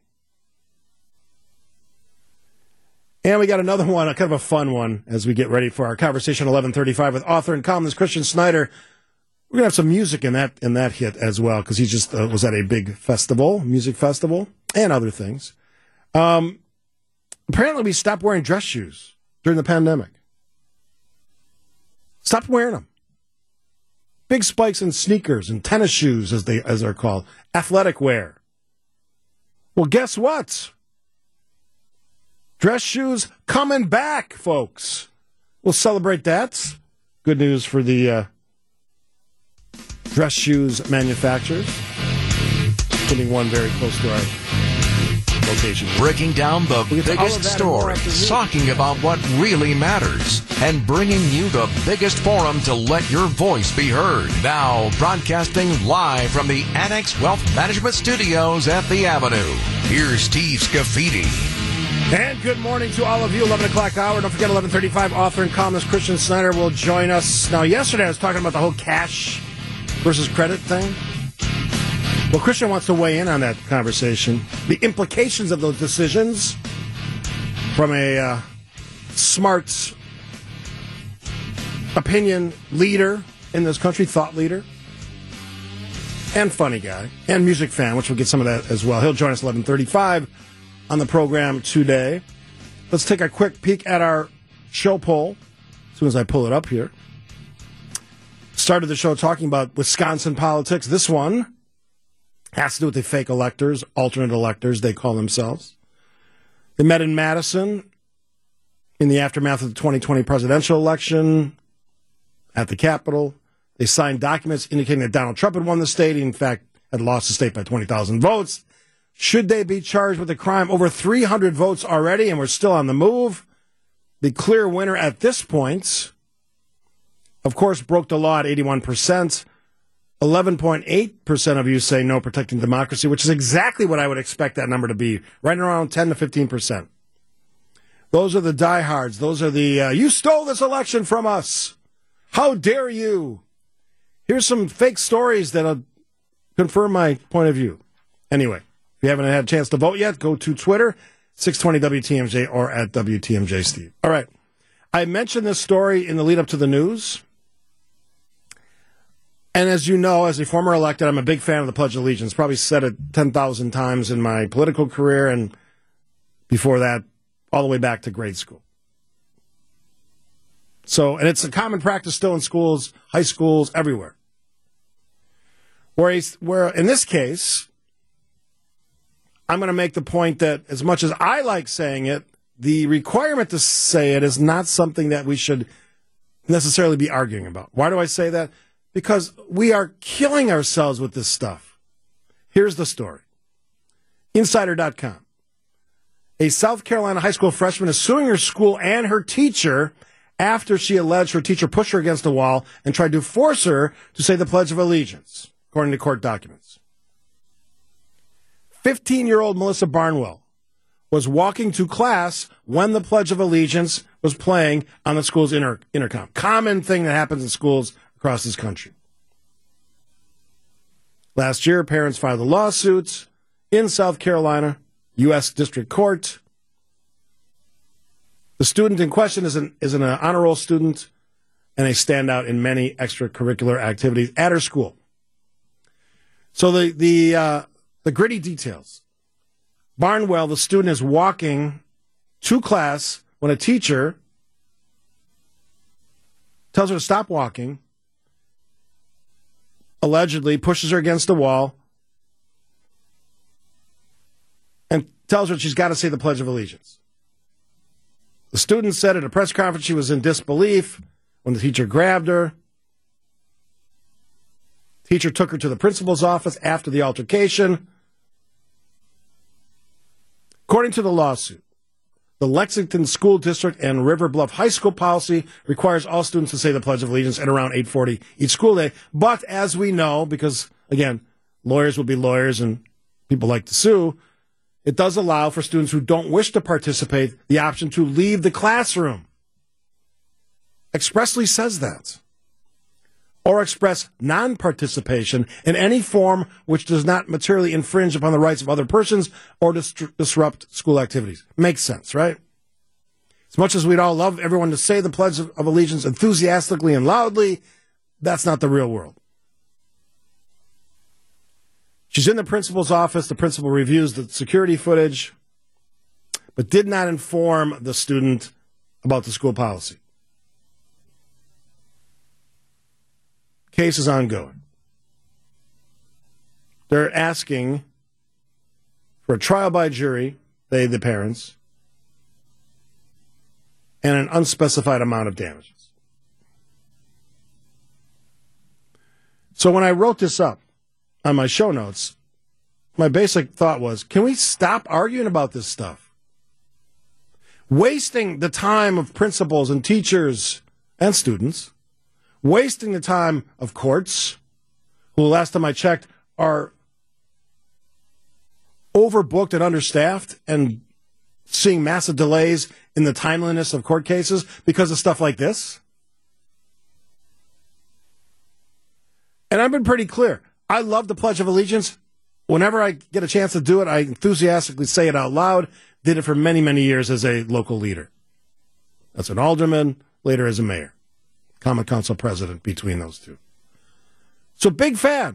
And we got another one, kind of a fun one, as we get ready for our conversation at 11:35 with author and columnist Christian Snyder. We're going to have some music in that hit as well, because he just was at a big music festival, and other things. Apparently we stopped wearing dress shoes during the pandemic. Stopped wearing them. Big spikes in sneakers and tennis shoes, as they're called. Athletic wear. Well, guess what? Dress shoes coming back, folks. We'll celebrate that. Good news for the dress shoes manufacturers. Putting one very close to our location. Breaking down the biggest stories, talking about what really matters, and bringing you the biggest forum to let your voice be heard. Now, broadcasting live from the Annex Wealth Management Studios at the Avenue. Here's Steve Scafidi. And good morning to all of you. 11 o'clock hour. Don't forget, 11:35, author and columnist Christian Snyder will join us. Now, yesterday I was talking about the whole cash versus credit thing. Well, Christian wants to weigh in on that conversation. The implications of those decisions from a smart opinion leader in this country, thought leader, and funny guy, and music fan, which we'll get some of that as well. He'll join us 11:35 on the program today. Let's take a quick peek at our show poll as soon as I pull it up here. started the show talking about Wisconsin politics. This one has to do with the fake electors, alternate electors, they call themselves. They met in Madison in the aftermath of the 2020 presidential election at the Capitol. They signed documents indicating that Donald Trump had won the state. He, in fact, had lost the state by 20,000 votes. Should they be charged with a crime? Over 300 votes already, and we're still on the move. The clear winner at this point, of course, broke the law at 81%. 11.8% of you say no, protecting democracy, which is exactly what I would expect that number to be, right around 10 to 15%. Those are the diehards. Those are the, you stole this election from us. How dare you? Here's some fake stories that'll confirm my point of view. Anyway, if you haven't had a chance to vote yet, go to Twitter, 620 WTMJ or at WTMJ Steve. All right. I mentioned this story in the lead up to the news. And as you know, as a former elected, I'm a big fan of the Pledge of Allegiance. Probably said it 10,000 times in my political career, and before that, all the way back to grade school. So, and it's a common practice still in schools, high schools, everywhere. Where in this case, I'm going to make the point that as much as I like saying it, the requirement to say it is not something that we should necessarily be arguing about. Why do I say that? Because we are killing ourselves with this stuff. Here's the story. Insider.com. A South Carolina high school freshman is suing her school and her teacher after she alleged her teacher pushed her against a wall and tried to force her to say the Pledge of Allegiance, according to court documents. 15-year-old Melissa Barnwell was walking to class when the Pledge of Allegiance was playing on the school's intercom. Common thing that happens in schools across this country. Last year, parents filed a lawsuit in South Carolina, U.S. District Court. The student in question is an honor roll student and a standout in many extracurricular activities at her school. So the gritty details. Barnwell, the student, is walking to class when a teacher tells her to stop walking, allegedly pushes her against the wall, and tells her she's got to say the Pledge of Allegiance. The student said at a press conference she was in disbelief when the teacher grabbed her. Teacher took her to the principal's office after the altercation. According to the lawsuit, the Lexington School District and River Bluff High School policy requires all students to say the Pledge of Allegiance at around 8:40 each school day. But as we know, because, again, lawyers will be lawyers and people like to sue, it does allow for students who don't wish to participate the option to leave the classroom. Expressly says that. Or express non-participation in any form which does not materially infringe upon the rights of other persons or disrupt school activities. Makes sense, right? As much as we'd all love everyone to say the Pledge of Allegiance enthusiastically and loudly, that's not the real world. She's in the principal's office. The principal reviews the security footage, but did not inform the student about the school policy. Case is ongoing. They're asking for a trial by jury, they, the parents, and an unspecified amount of damages. So when I wrote this up on my show notes, my basic thought was, can we stop arguing about this stuff? Wasting the time of principals and teachers and students, wasting the time of courts, who last time I checked are overbooked and understaffed, and seeing massive delays in the timeliness of court cases because of stuff like this. And I've been pretty clear. I love the Pledge of Allegiance. Whenever I get a chance to do it, I enthusiastically say it out loud. Did it for many, many years as a local leader. As an alderman, later as a mayor. Common Council president between those two. So big fan.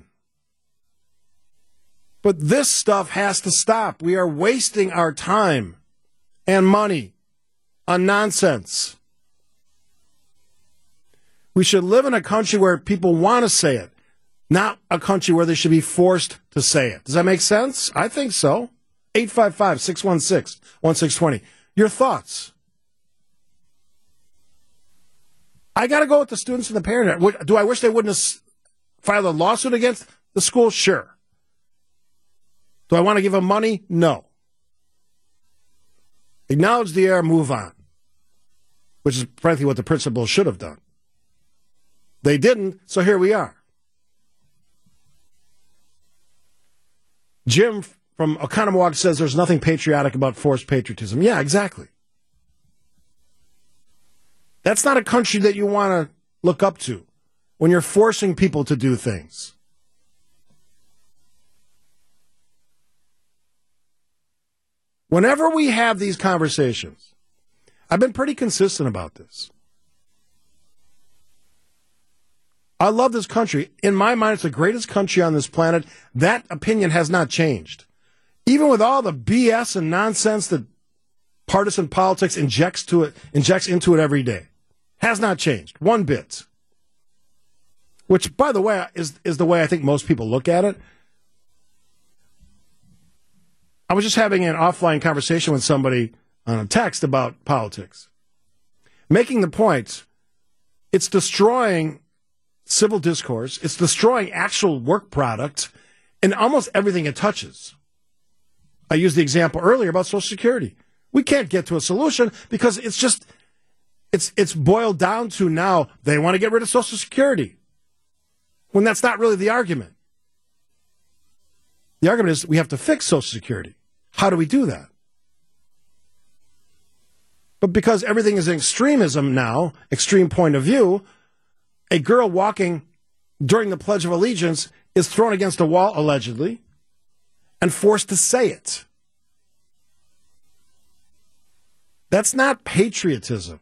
But this stuff has to stop. We are wasting our time and money on nonsense. We should live in a country where people want to say it, not a country where they should be forced to say it. Does that make sense? I think so. 855-616-1620. Your thoughts? I got to go with the students and the parents. Do I wish they wouldn't have filed a lawsuit against the school? Sure. Do I want to give them money? No. Acknowledge the error, move on, which is frankly what the principal should have done. They didn't, so here we are. Jim from Oconomowoc says there's nothing patriotic about forced patriotism. Yeah, exactly. That's not a country that you want to look up to when you're forcing people to do things. Whenever we have these conversations, I've been pretty consistent about this. I love this country. In my mind, it's the greatest country on this planet. That opinion has not changed. Even with all the BS and nonsense that partisan politics injects into it every day. Has not changed one bit. Which, by the way, is the way I think most people look at it. I was just having an offline conversation with somebody on a text about politics, making the point it's destroying civil discourse, it's destroying actual work product in almost everything it touches. I used the example earlier about Social Security. We can't get to a solution because it's boiled down to now they want to get rid of Social Security, when that's not really the argument. The argument is we have to fix Social Security. How do we do that? But because everything is extremism now, extreme point of view, a girl walking during the Pledge of Allegiance is thrown against a wall, allegedly, and forced to say it. That's not patriotism.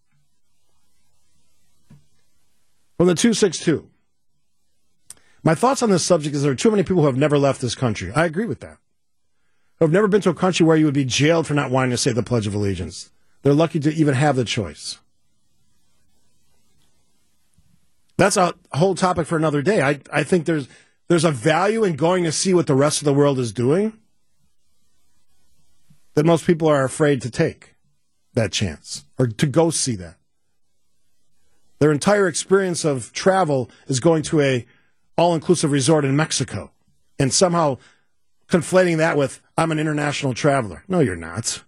From the 262. My thoughts on this subject is there are too many people who have never left this country. I agree with that. Who have never been to a country where you would be jailed for not wanting to say the Pledge of Allegiance. They're lucky to even have the choice. That's a whole topic for another day. I think there's a value in going to see what the rest of the world is doing that most people are afraid to take that chance or to go see that. Their entire experience of travel is going to a all-inclusive resort in Mexico and somehow conflating that with, I'm an international traveler. No, you're not.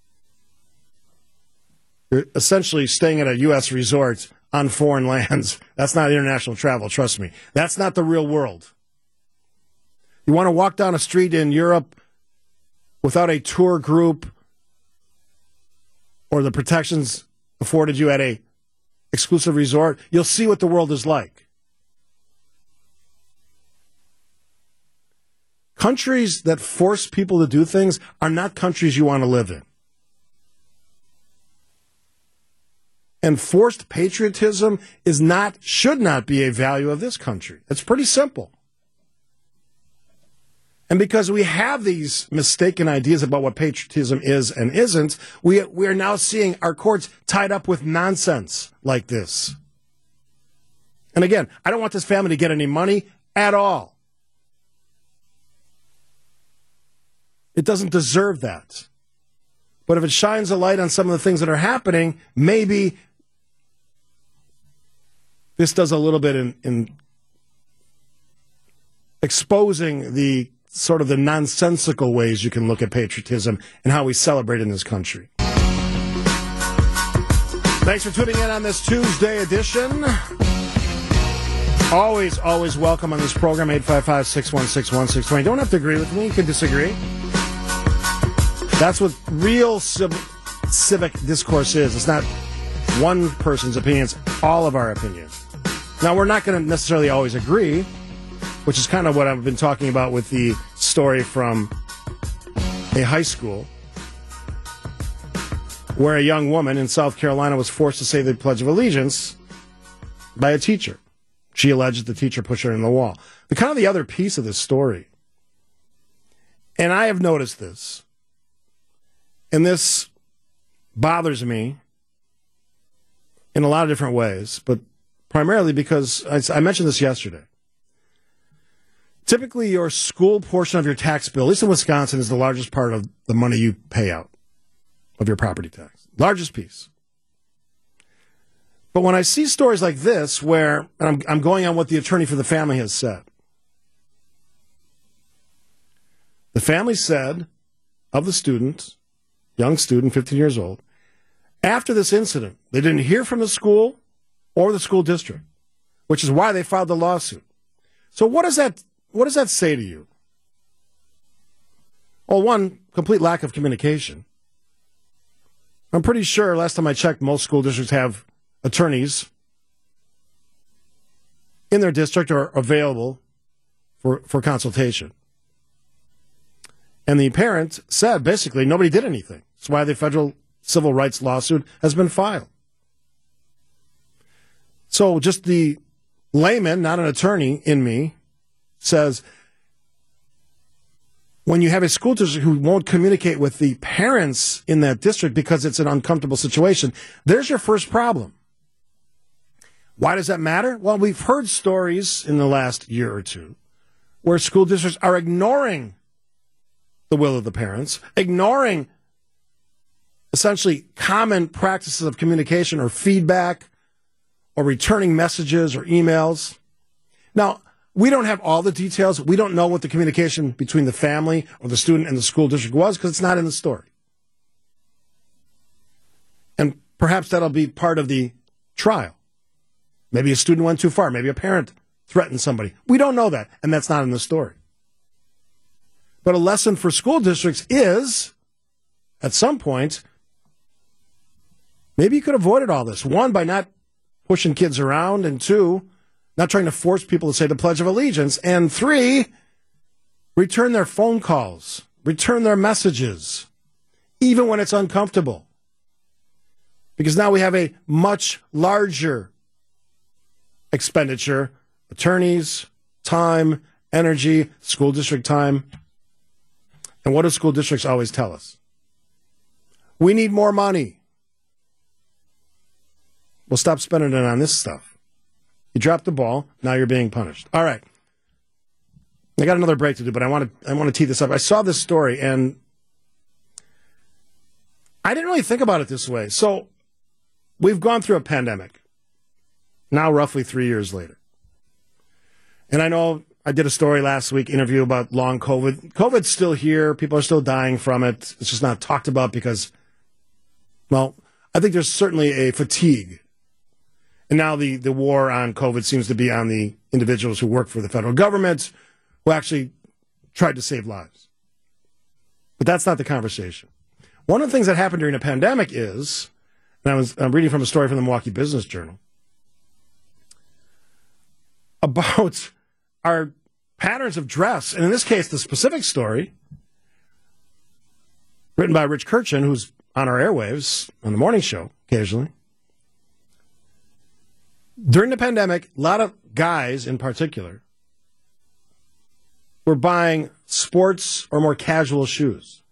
You're essentially staying at a U.S. resort on foreign lands. That's not international travel, trust me. That's not the real world. You want to walk down a street in Europe without a tour group or the protections afforded you at a exclusive resort, you'll see what the world is like. Countries that force people to do things are not countries you want to live in. And forced patriotism should not be a value of this country. It's pretty simple. And because we have these mistaken ideas about what patriotism is and isn't, we are now seeing our courts tied up with nonsense like this. And again, I don't want this family to get any money at all. It doesn't deserve that. But if it shines a light on some of the things that are happening, maybe this does a little bit in exposing the sort of the nonsensical ways you can look at patriotism and how we celebrate in this country. Thanks for tuning in on this Tuesday edition. Always welcome on this program, 855-616-1620. You don't have to agree with me. You can disagree. That's what real civic discourse is. It's not one person's opinion. It's all of our opinions. Now, we're not going to necessarily always agree, which is kind of what I've been talking about with the story from a high school where a young woman in South Carolina was forced to say the Pledge of Allegiance by a teacher. She alleged the teacher pushed her in the wall. The kind of the other piece of this story, and I have noticed this, and this bothers me in a lot of different ways, but primarily because I mentioned this yesterday. Typically, your school portion of your tax bill, at least in Wisconsin, is the largest part of the money you pay out of your property tax. Largest piece. But when I see stories like this, where, and I'm going on what the attorney for the family has said. The family said of the student, young student, 15 years old, after this incident, they didn't hear from the school or the school district, which is why they filed the lawsuit. So what does that say to you? Well, one, complete lack of communication. I'm pretty sure last time I checked, most school districts have attorneys in their district or available for consultation. And the parent said, basically, nobody did anything. That's why the federal civil rights lawsuit has been filed. So just the layman, not an attorney in me, says, when you have a school district who won't communicate with the parents in that district because it's an uncomfortable situation, there's your first problem. Why does that matter? Well, we've heard stories in the last year or two where school districts are ignoring the will of the parents, ignoring essentially common practices of communication or feedback or returning messages or emails. Now, we don't have all the details. We don't know what the communication between the family or the student and the school district was because it's not in the story. And perhaps that'll be part of the trial. Maybe a student went too far. Maybe a parent threatened somebody. We don't know that, and that's not in the story. But a lesson for school districts is, at some point, maybe you could have avoided all this. One, by not pushing kids around, and two, not trying to force people to say the Pledge of Allegiance, and three, return their phone calls, return their messages, even when it's uncomfortable. Because now we have a much larger expenditure, attorneys, time, energy, school district time. And what do school districts always tell us? We need more money. Well, stop spending it on this stuff. You dropped the ball, now you're being punished. All right. I got another break to do, but I want to tee this up. I saw this story, and I didn't really think about it this way. So we've gone through a pandemic, now roughly 3 years later. And I know I did a story last week, interview about long COVID. COVID's still here. People are still dying from it. It's just not talked about because, well, I think there's certainly a fatigue. And now the war on COVID seems to be on the individuals who work for the federal government, who actually tried to save lives. But that's not the conversation. One of the things that happened during the pandemic is, and I'm reading from a story from the Milwaukee Business Journal, about our patterns of dress, and in this case, the specific story, written by Rich Kirchen, who's on our airwaves on the morning show occasionally. During the pandemic, a lot of guys in particular were buying sports or more casual shoes.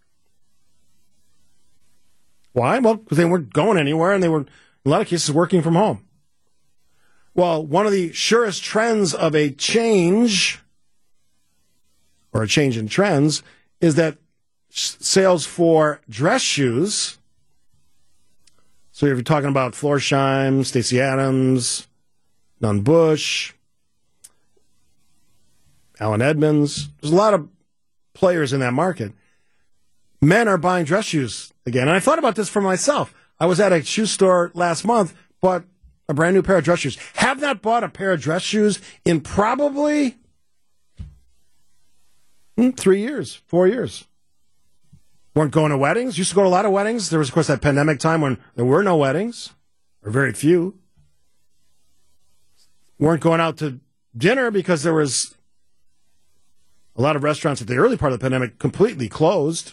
Why? Well, because they weren't going anywhere, and they were, in a lot of cases, working from home. Well, one of the surest trends of a change, or a change in trends, is that sales for dress shoes, so if you're talking about Florsheim, Stacey Adams, Nunn Bush, Allen Edmonds, there's a lot of players in that market. Men are buying dress shoes again. And I thought about this for myself. I was at a shoe store last month, bought a brand new pair of dress shoes. Have not bought a pair of dress shoes in probably 3 years, 4 years. Weren't going to weddings. Used to go to a lot of weddings. There was, of course, that pandemic time when there were no weddings, or very few. Weren't going out to dinner because there was a lot of restaurants at the early part of the pandemic completely closed.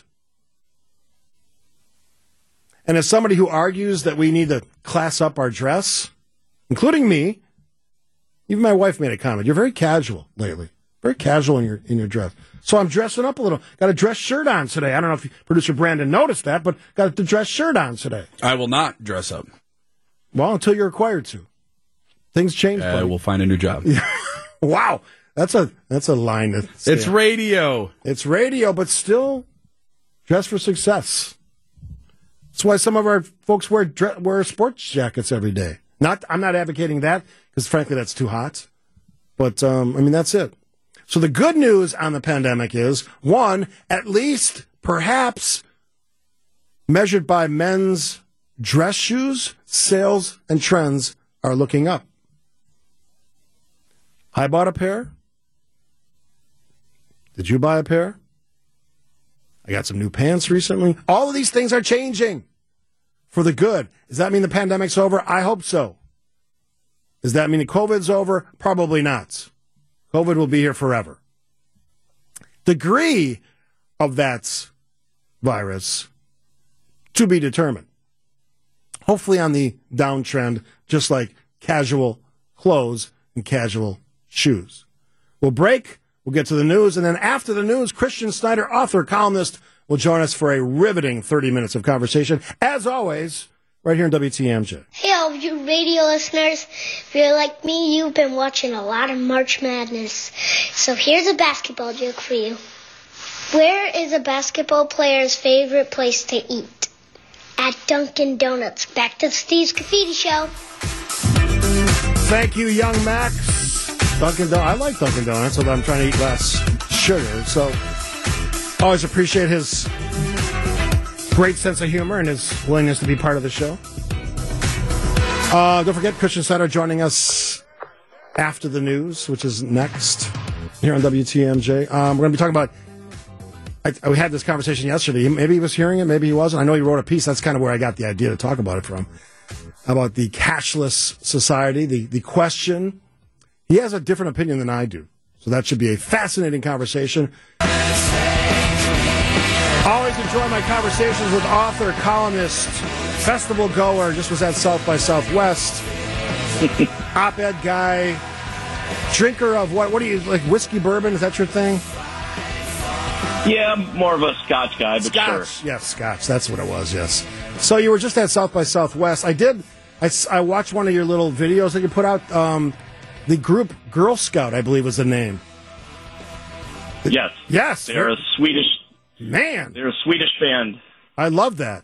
And as somebody who argues that we need to class up our dress, including me, even my wife made a comment. You're very casual lately. Very casual in your dress. So I'm dressing up a little. Got a dress shirt on today. I don't know if producer Brandon noticed that, but got the dress shirt on today. I will not dress up. Well, until you're required to. Things change. We'll find a new job. Wow, that's a line. It's radio. It's radio, but still dress for success. That's why some of our folks wear sports jackets every day. I'm not advocating that because frankly that's too hot. But that's it. So the good news on the pandemic is, one, at least perhaps measured by men's dress shoes, sales and trends are looking up. I bought a pair. Did you buy a pair? I got some new pants recently. All of these things are changing for the good. Does that mean the pandemic's over? I hope so. Does that mean the COVID's over? Probably not. COVID will be here forever. Degree of that virus to be determined. Hopefully on the downtrend, just like casual clothes and casual shoes. We'll break. We'll get to the news, and then after the news, Christian Snyder, author, columnist, will join us for a riveting 30 minutes of conversation, as always, right here in WTMJ. Hey, all of you radio listeners. If you're like me, you've been watching a lot of March Madness. So here's a basketball joke for you. Where is a basketball player's favorite place to eat? At Dunkin' Donuts. Back to the Steve's Graffiti Show. Thank you, young Max. Dunkin' Donuts. I like Dunkin' Donuts, although I'm trying to eat less sugar. So, always appreciate his great sense of humor and his willingness to be part of the show. Don't forget, Christian Snyder joining us after the news, which is next here on WTMJ. We're going to be talking about, we had this conversation yesterday. Maybe he was hearing it, maybe he wasn't. I know he wrote a piece. That's kind of where I got the idea to talk about it from. About the cashless society, the question. He has a different opinion than I do. So that should be a fascinating conversation. Always enjoy my conversations with author, columnist, festival goer, just was at South by Southwest, op-ed guy, drinker of what do you, like whiskey bourbon? Is that your thing? Yeah, I'm more of a Scotch guy, but Scotch. sure. Yes, Scotch. That's what it was, yes. So you were just at South by Southwest. I watched one of your little videos that you put out. The group Girl Scout, I believe, was the name. Yes. Yes. They're a Swedish... Man. They're a Swedish band. I love that.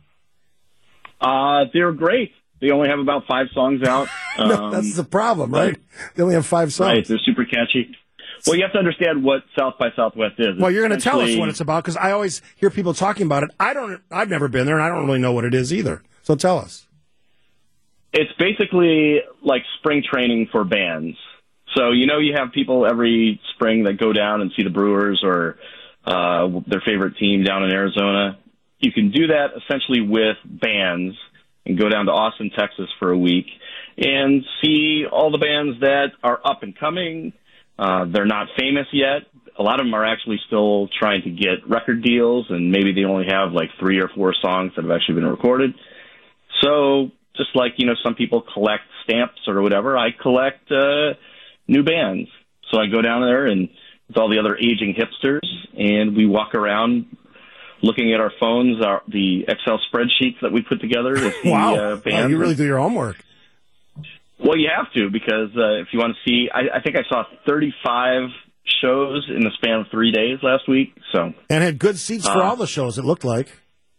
They're great. They only have about 5 songs out. No, that's the problem, right? They only have 5 songs. Right, they're super catchy. Well, you have to understand what South by Southwest is. Well, you're going to tell us what it's about, because I always hear people talking about it. I've never been there, and I don't really know what it is either. So tell us. It's basically like spring training for bands. So, you have people every spring that go down and see the Brewers or their favorite team down in Arizona. You can do that essentially with bands and go down to Austin, Texas for a week and see all the bands that are up and coming. They're not famous yet. A lot of them are actually still trying to get record deals, and maybe they only have like 3 or 4 songs that have actually been recorded. So just like, some people collect stamps or whatever, I collect new bands. So I go down there and with all the other aging hipsters, and we walk around looking at our phones, the Excel spreadsheets that we put together to see bands. Wow, you really do your homework. Well, you have to, because if you want to see, I think I saw 35 shows in the span of 3 days last week. So and had good seats for all the shows, it looked like.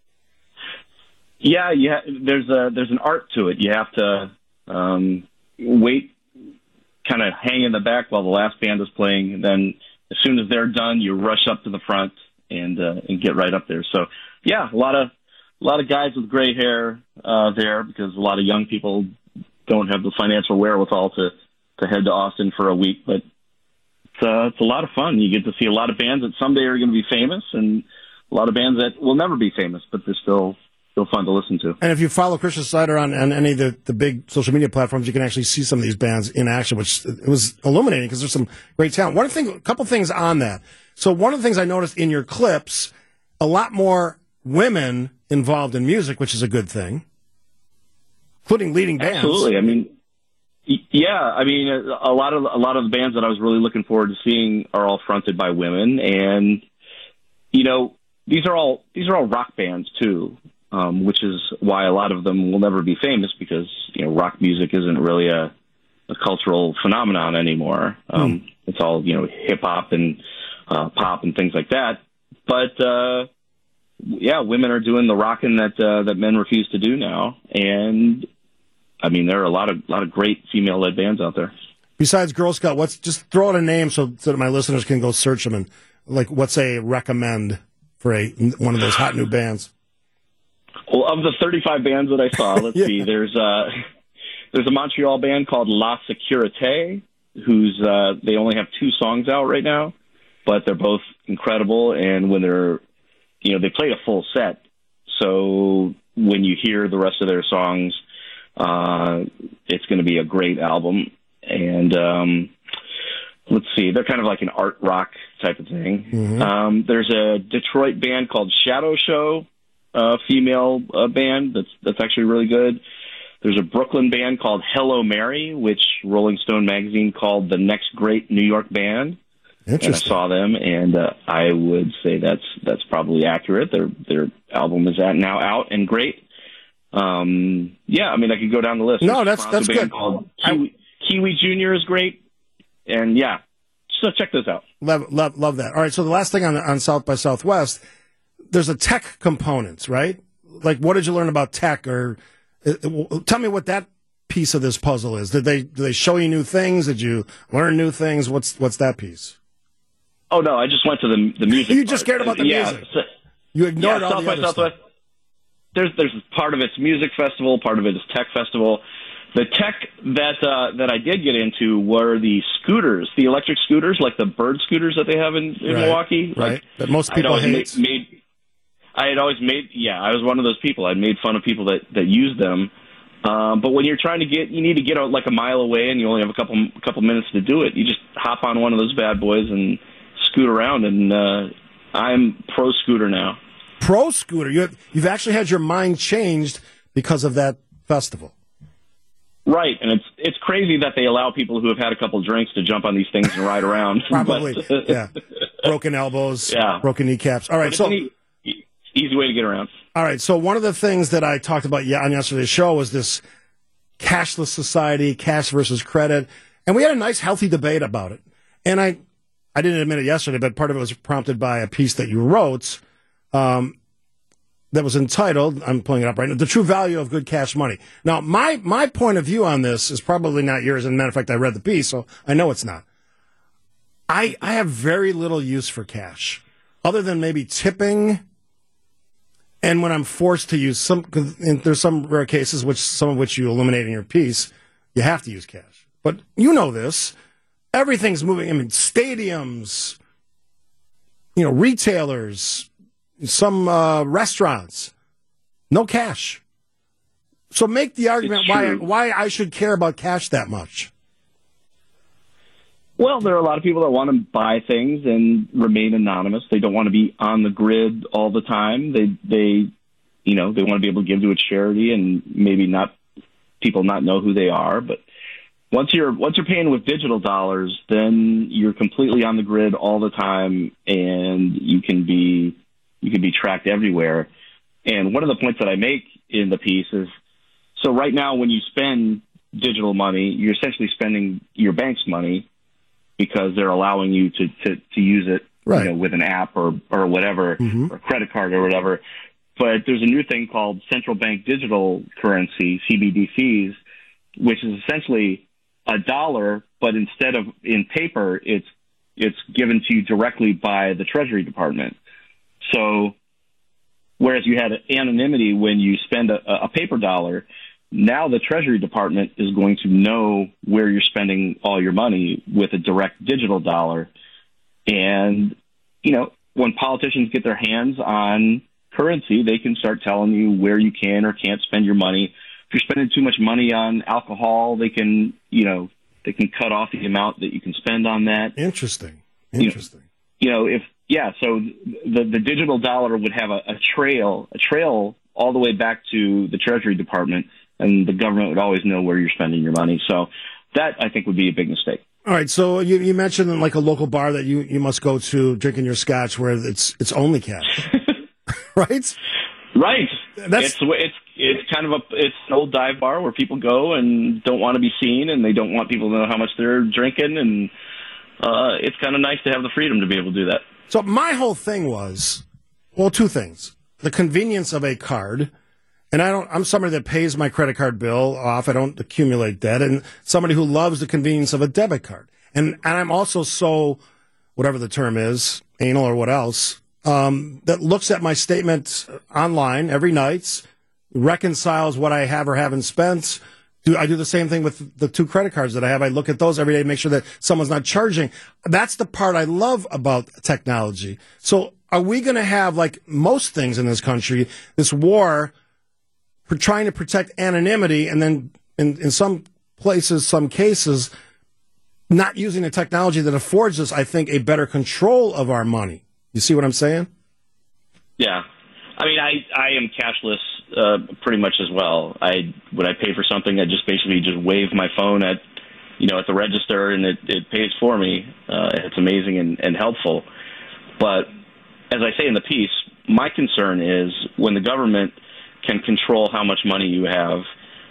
Yeah, there's an art to it. You have to wait, kind of hang in the back while the last band is playing, and then as soon as they're done, you rush up to the front and get right up there. So yeah, a lot of guys with gray hair there, because a lot of young people don't have the financial wherewithal to head to Austin for a week, but it's a lot of fun. You get to see a lot of bands that someday are going to be famous, and a lot of bands that will never be famous, but they're still fun to listen to. And if you follow Christian Snyder on any of the big social media platforms, you can actually see some of these bands in action, which it was illuminating because there's some great talent. A couple things on that. So one of the things I noticed in your clips, a lot more women involved in music, which is a good thing, including leading bands. Absolutely. I mean, a lot of the bands that I was really looking forward to seeing are all fronted by women, and these are all rock bands too. Which is why a lot of them will never be famous, because rock music isn't really a a cultural phenomenon anymore. It's all, hip hop and pop and things like that. But women are doing the rocking that men refuse to do now. And I mean, there are a lot of great female-led bands out there. Besides Girl Scout, just throw out a name so that my listeners can go search them, and what's a recommend for one of those hot new bands? Well, of the 35 bands that I saw, let's see. There's a Montreal band called La Sécurité, who's they only have 2 songs out right now, but they're both incredible. And when they're, they played a full set, so when you hear the rest of their songs, it's going to be a great album. And let's see, they're kind of like an art rock type of thing. Mm-hmm. There's a Detroit band called Shadow Show, female band that's actually really good. There's a Brooklyn band called Hello Mary, which Rolling Stone magazine called the next great New York band. And I saw them, and I would say that's probably accurate. Their album is now out and great. I mean, I could go down the list. No, There's that's band good. Called Kiwi Jr. is great, and so check this out. Love that. All right, so the last thing on South by Southwest, there's a tech component, right? Like, what did you learn about tech, or tell me what that piece of this puzzle is. Did they show you new things? Did you learn new things? What's that piece? Oh no, I just went to the music. You just cared about the music. So, you ignored all South the by other Southwest. stuff. There's part of it's music festival, part of it is tech festival. The tech that I did get into were the scooters, the electric scooters, like the Bird scooters that they have in Milwaukee. Right, like, that most people hate. I was one of those people. I made fun of people that use them. But when you're trying to you need to get like a mile away, and you only have a couple minutes to do it. You just hop on one of those bad boys and scoot around. And I'm pro scooter now. Pro scooter. You've actually had your mind changed because of that festival. Right, and it's crazy that they allow people who have had a couple drinks to jump on these things and ride around. Probably, yeah. Broken elbows, broken kneecaps. All right, so easy way to get around. All right, so one of the things that I talked about on yesterday's show was this cashless society, cash versus credit, and we had a nice, healthy debate about it. And I didn't admit it yesterday, but part of it was prompted by a piece that you wrote that was entitled, I'm pulling it up right now, The True Value of Good Cash Money. Now, my point of view on this is probably not yours. As a matter of fact, I read the piece, so I know it's not. I have very little use for cash, other than maybe tipping, and when I'm forced to use and there's some rare cases, some of which you eliminate in your piece, you have to use cash. But you know this. Everything's moving. I mean, stadiums, retailers, some restaurants, no cash. So make the argument why I should care about cash that much. Well, there are a lot of people that want to buy things and remain anonymous. They don't want to be on the grid all the time. They want to be able to give to a charity and maybe people not know who they are. But once you're paying with digital dollars, then you're completely on the grid all the time, and you can be tracked everywhere. And one of the points that I make in the piece is, so right now when you spend digital money, you're essentially spending your bank's money because they're allowing you to use it with an app or whatever, or a credit card or whatever. But there's a new thing called central bank digital currency, CBDCs, which is essentially $1, but instead of in paper, it's given to you directly by the Treasury Department. So whereas you had anonymity when you spend a paper dollar, now the Treasury Department is going to know where you're spending all your money with a direct digital dollar. And, when politicians get their hands on currency, they can start telling you where you can or can't spend your money. If you're spending too much money on alcohol, they can cut off the amount that you can spend on that. Interesting. So the digital dollar would have a trail all the way back to the Treasury Department, and the government would always know where you're spending your money. So that, I think, would be a big mistake. All right, so you mentioned like a local bar that you must go to drinking your scotch where it's only cash, right? Right. It's it's kind of it's an old dive bar where people go and don't want to be seen, and they don't want people to know how much they're drinking, and it's kind of nice to have the freedom to be able to do that. So my whole thing was, well, two things: the convenience of a card, and I'm somebody that pays my credit card bill off. I don't accumulate debt, and somebody who loves the convenience of a debit card. And I'm also so, whatever the term is, anal or what else, that looks at my statement online every night, reconciles what I have or haven't spent. I do the same thing with the two credit cards that I have. I look at those every day to make sure that someone's not charging. That's the part I love about technology. So are we going to have, like most things in this country, this war for trying to protect anonymity, and then in some places, some cases, not using the technology that affords us, I think, a better control of our money? You see what I'm saying? Yeah. I mean, I am cashless pretty much as well. When I pay for something, I just basically just wave my phone at the register, and it pays for me. It's amazing and helpful. But as I say in the piece, my concern is when the government can control how much money you have,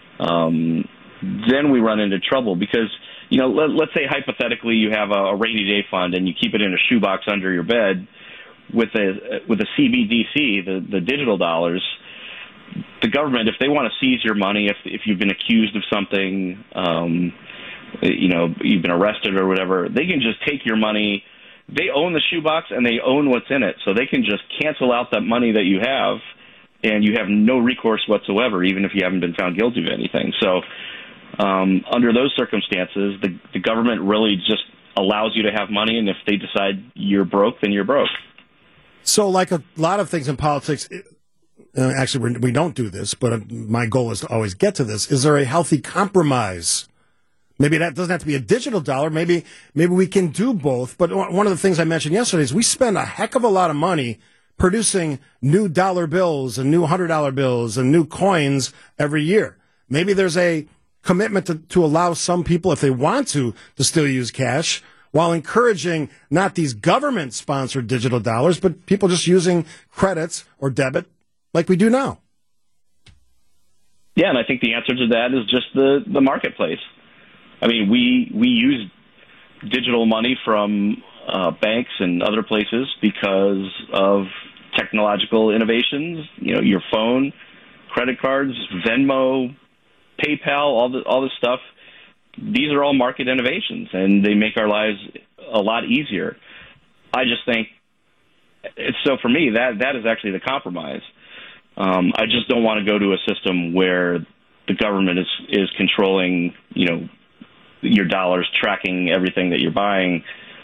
then we run into trouble because, let's say hypothetically you have a rainy day fund and you keep it in a shoebox under your bed. With a CBDC, the digital dollars, the government, if they want to seize your money, if you've been accused of something, you've been arrested or whatever, they can just take your money. They own the shoebox and they own what's in it, so they can just cancel out that money that you have, and you have no recourse whatsoever, even if you haven't been found guilty of anything. So, under those circumstances, the government really just allows you to have money, and if they decide you're broke, then you're broke. So, like a lot of things in politics, actually, we don't do this, but my goal is to always get to this. Is there a healthy compromise? Maybe that doesn't have to be a digital dollar. Maybe we can do both. But one of the things I mentioned yesterday is we spend a heck of a lot of money producing new dollar bills and new $100 bills and new coins every year. Maybe there's a commitment to allow some people, if they want to still use cash, while encouraging not these government-sponsored digital dollars, but people just using credits or debit like we do now. Yeah, and I think the answer to that is just the marketplace. I mean, we use digital money from banks and other places because of technological innovations. Your phone, credit cards, Venmo, PayPal, all this stuff. These are all market innovations, and they make our lives a lot easier. I just think so. For me, that is actually the compromise. I just don't want to go to a system where the government is controlling, your dollars, tracking everything that you're buying.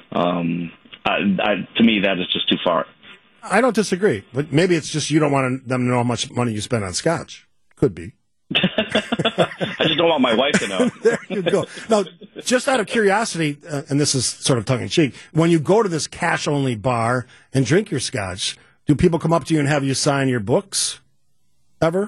To me, that is just too far. I don't disagree, but maybe it's just you don't want them to know how much money you spend on scotch. Could be. I just don't want my wife to know. There you go. Now, just out of curiosity, and this is sort of tongue-in-cheek, when you go to this cash-only bar and drink your scotch, do people come up to you and have you sign your books ever?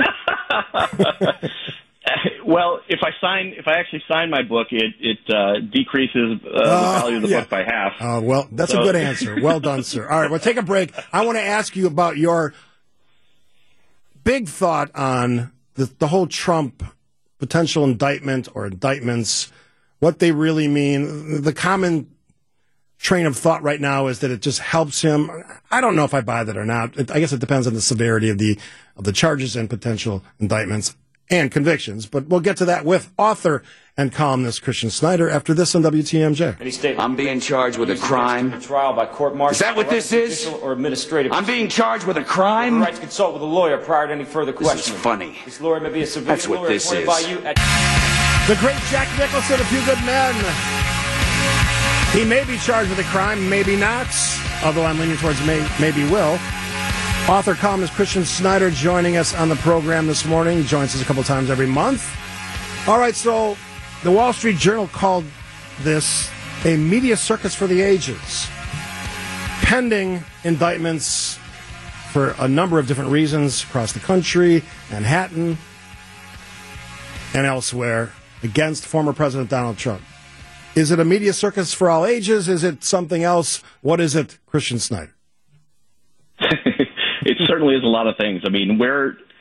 Well, if I actually sign my book, it decreases the value of the book by half. Oh, well, that's a good answer. Well done, sir. All right, we'll take a break. I want to ask you about your big thought on the whole Trump potential indictment or indictments, what they really mean. The common train of thought right now is that it just helps him. I don't know if I buy that or not. I guess it depends on the severity of the charges and potential indictments and convictions. But we'll get to that with author and columnist Christian Snyder after this on WTMJ. I'm being charged with a crime. Trial by court-martial. Is that what this is? Or administrative. I'm being charged with a crime? The right to consult with a lawyer prior to any further questioning. This is funny. This lawyer may be a civilian That's what lawyer this appointed is. by you at... The great Jack Nicholson, A Few Good Men. He may be charged with a crime, maybe not, although I'm leaning towards maybe will. Author, columnist Christian Snyder joining us on the program this morning. He joins us a couple times every month. All right, so the Wall Street Journal called this a media circus for the ages. Pending indictments for a number of different reasons across the country, Manhattan, and elsewhere, against former President Donald Trump. Is it a media circus for all ages? Is it something else? What is it, Christian Snyder? It certainly is a lot of things. I mean, where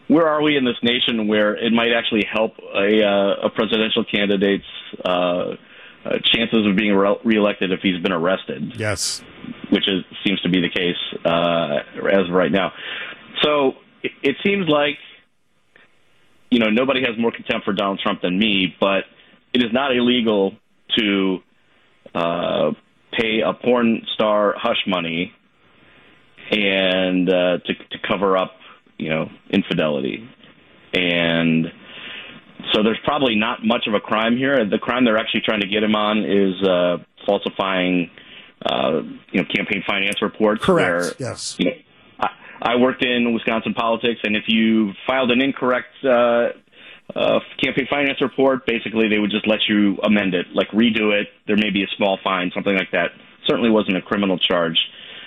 where are we in this nation where it might actually help a presidential candidate's chances of being reelected if he's been arrested? Yes. Which seems to be the case as of right now. So it seems like, nobody has more contempt for Donald Trump than me, but it is not illegal to pay a porn star hush money and to cover up, infidelity. And so there's probably not much of a crime here. The crime they're actually trying to get him on is falsifying, campaign finance reports. Correct. Where, yes. I worked in Wisconsin politics, and if you filed an incorrect campaign finance report, basically they would just let you amend it, like redo it. There may be a small fine, something like that. Certainly wasn't a criminal charge.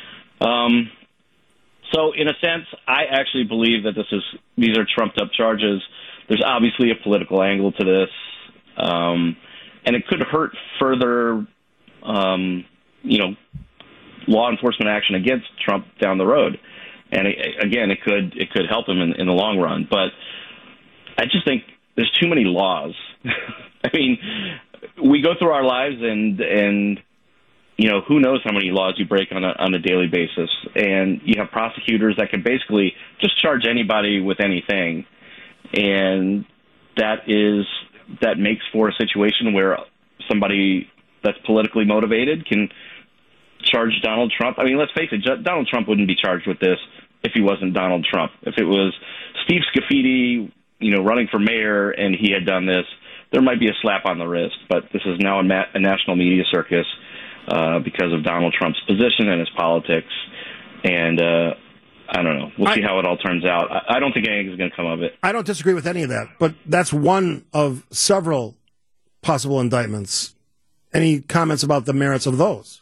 So in a sense, I actually believe that these are trumped up charges. There's obviously a political angle to this, and it could hurt further, law enforcement action against Trump down the road. And it could help him in the long run. But I just think there's too many laws. I mean, we go through our lives and who knows how many laws you break on a daily basis. And you have prosecutors that can basically just charge anybody with anything. And that makes for a situation where somebody that's politically motivated can charge Donald Trump. I mean, let's face it, Donald Trump wouldn't be charged with this if he wasn't Donald Trump. If it was Steve Scafidi, running for mayor and he had done this, there might be a slap on the wrist. But this is now a national media circus because of Donald Trump's position and his politics. And I don't know. We'll see how it all turns out. I don't think anything's going to come of it. I don't disagree with any of that, but that's one of several possible indictments. Any comments about the merits of those?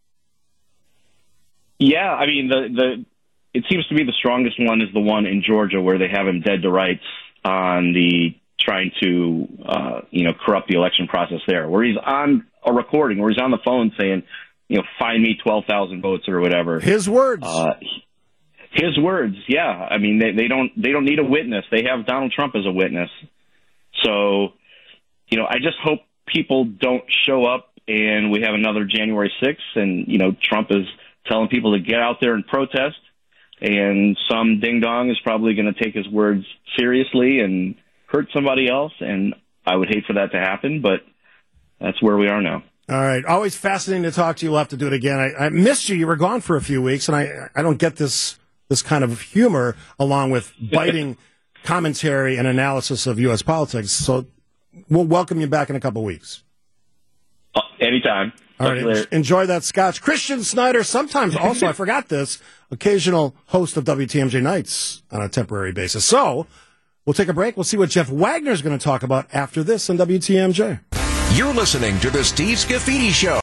Yeah, I mean, it seems to me the strongest one is the one in Georgia where they have him dead to rights on the trying to, corrupt the election process there, where he's on a recording, where he's on the phone saying, find me 12,000 votes or whatever. His words. His words, yeah. I mean, they don't need a witness. They have Donald Trump as a witness. So, I just hope people don't show up and we have another January 6th and, Trump is telling people to get out there and protest, and some ding-dong is probably going to take his words seriously and hurt somebody else, and I would hate for that to happen, but that's where we are now. All right. Always fascinating to talk to you. We'll have to do it again. I missed you. You were gone for a few weeks, and I don't get this kind of humor along with biting commentary and analysis of U.S. politics, so we'll welcome you back in a couple weeks. Anytime. All right, enjoy that scotch. Christian Snyder, sometimes also, I forgot this, occasional host of WTMJ Nights on a temporary basis. So, we'll take a break. We'll see what Jeff Wagner is going to talk about after this on WTMJ. You're listening to The Steve Scafidi Show.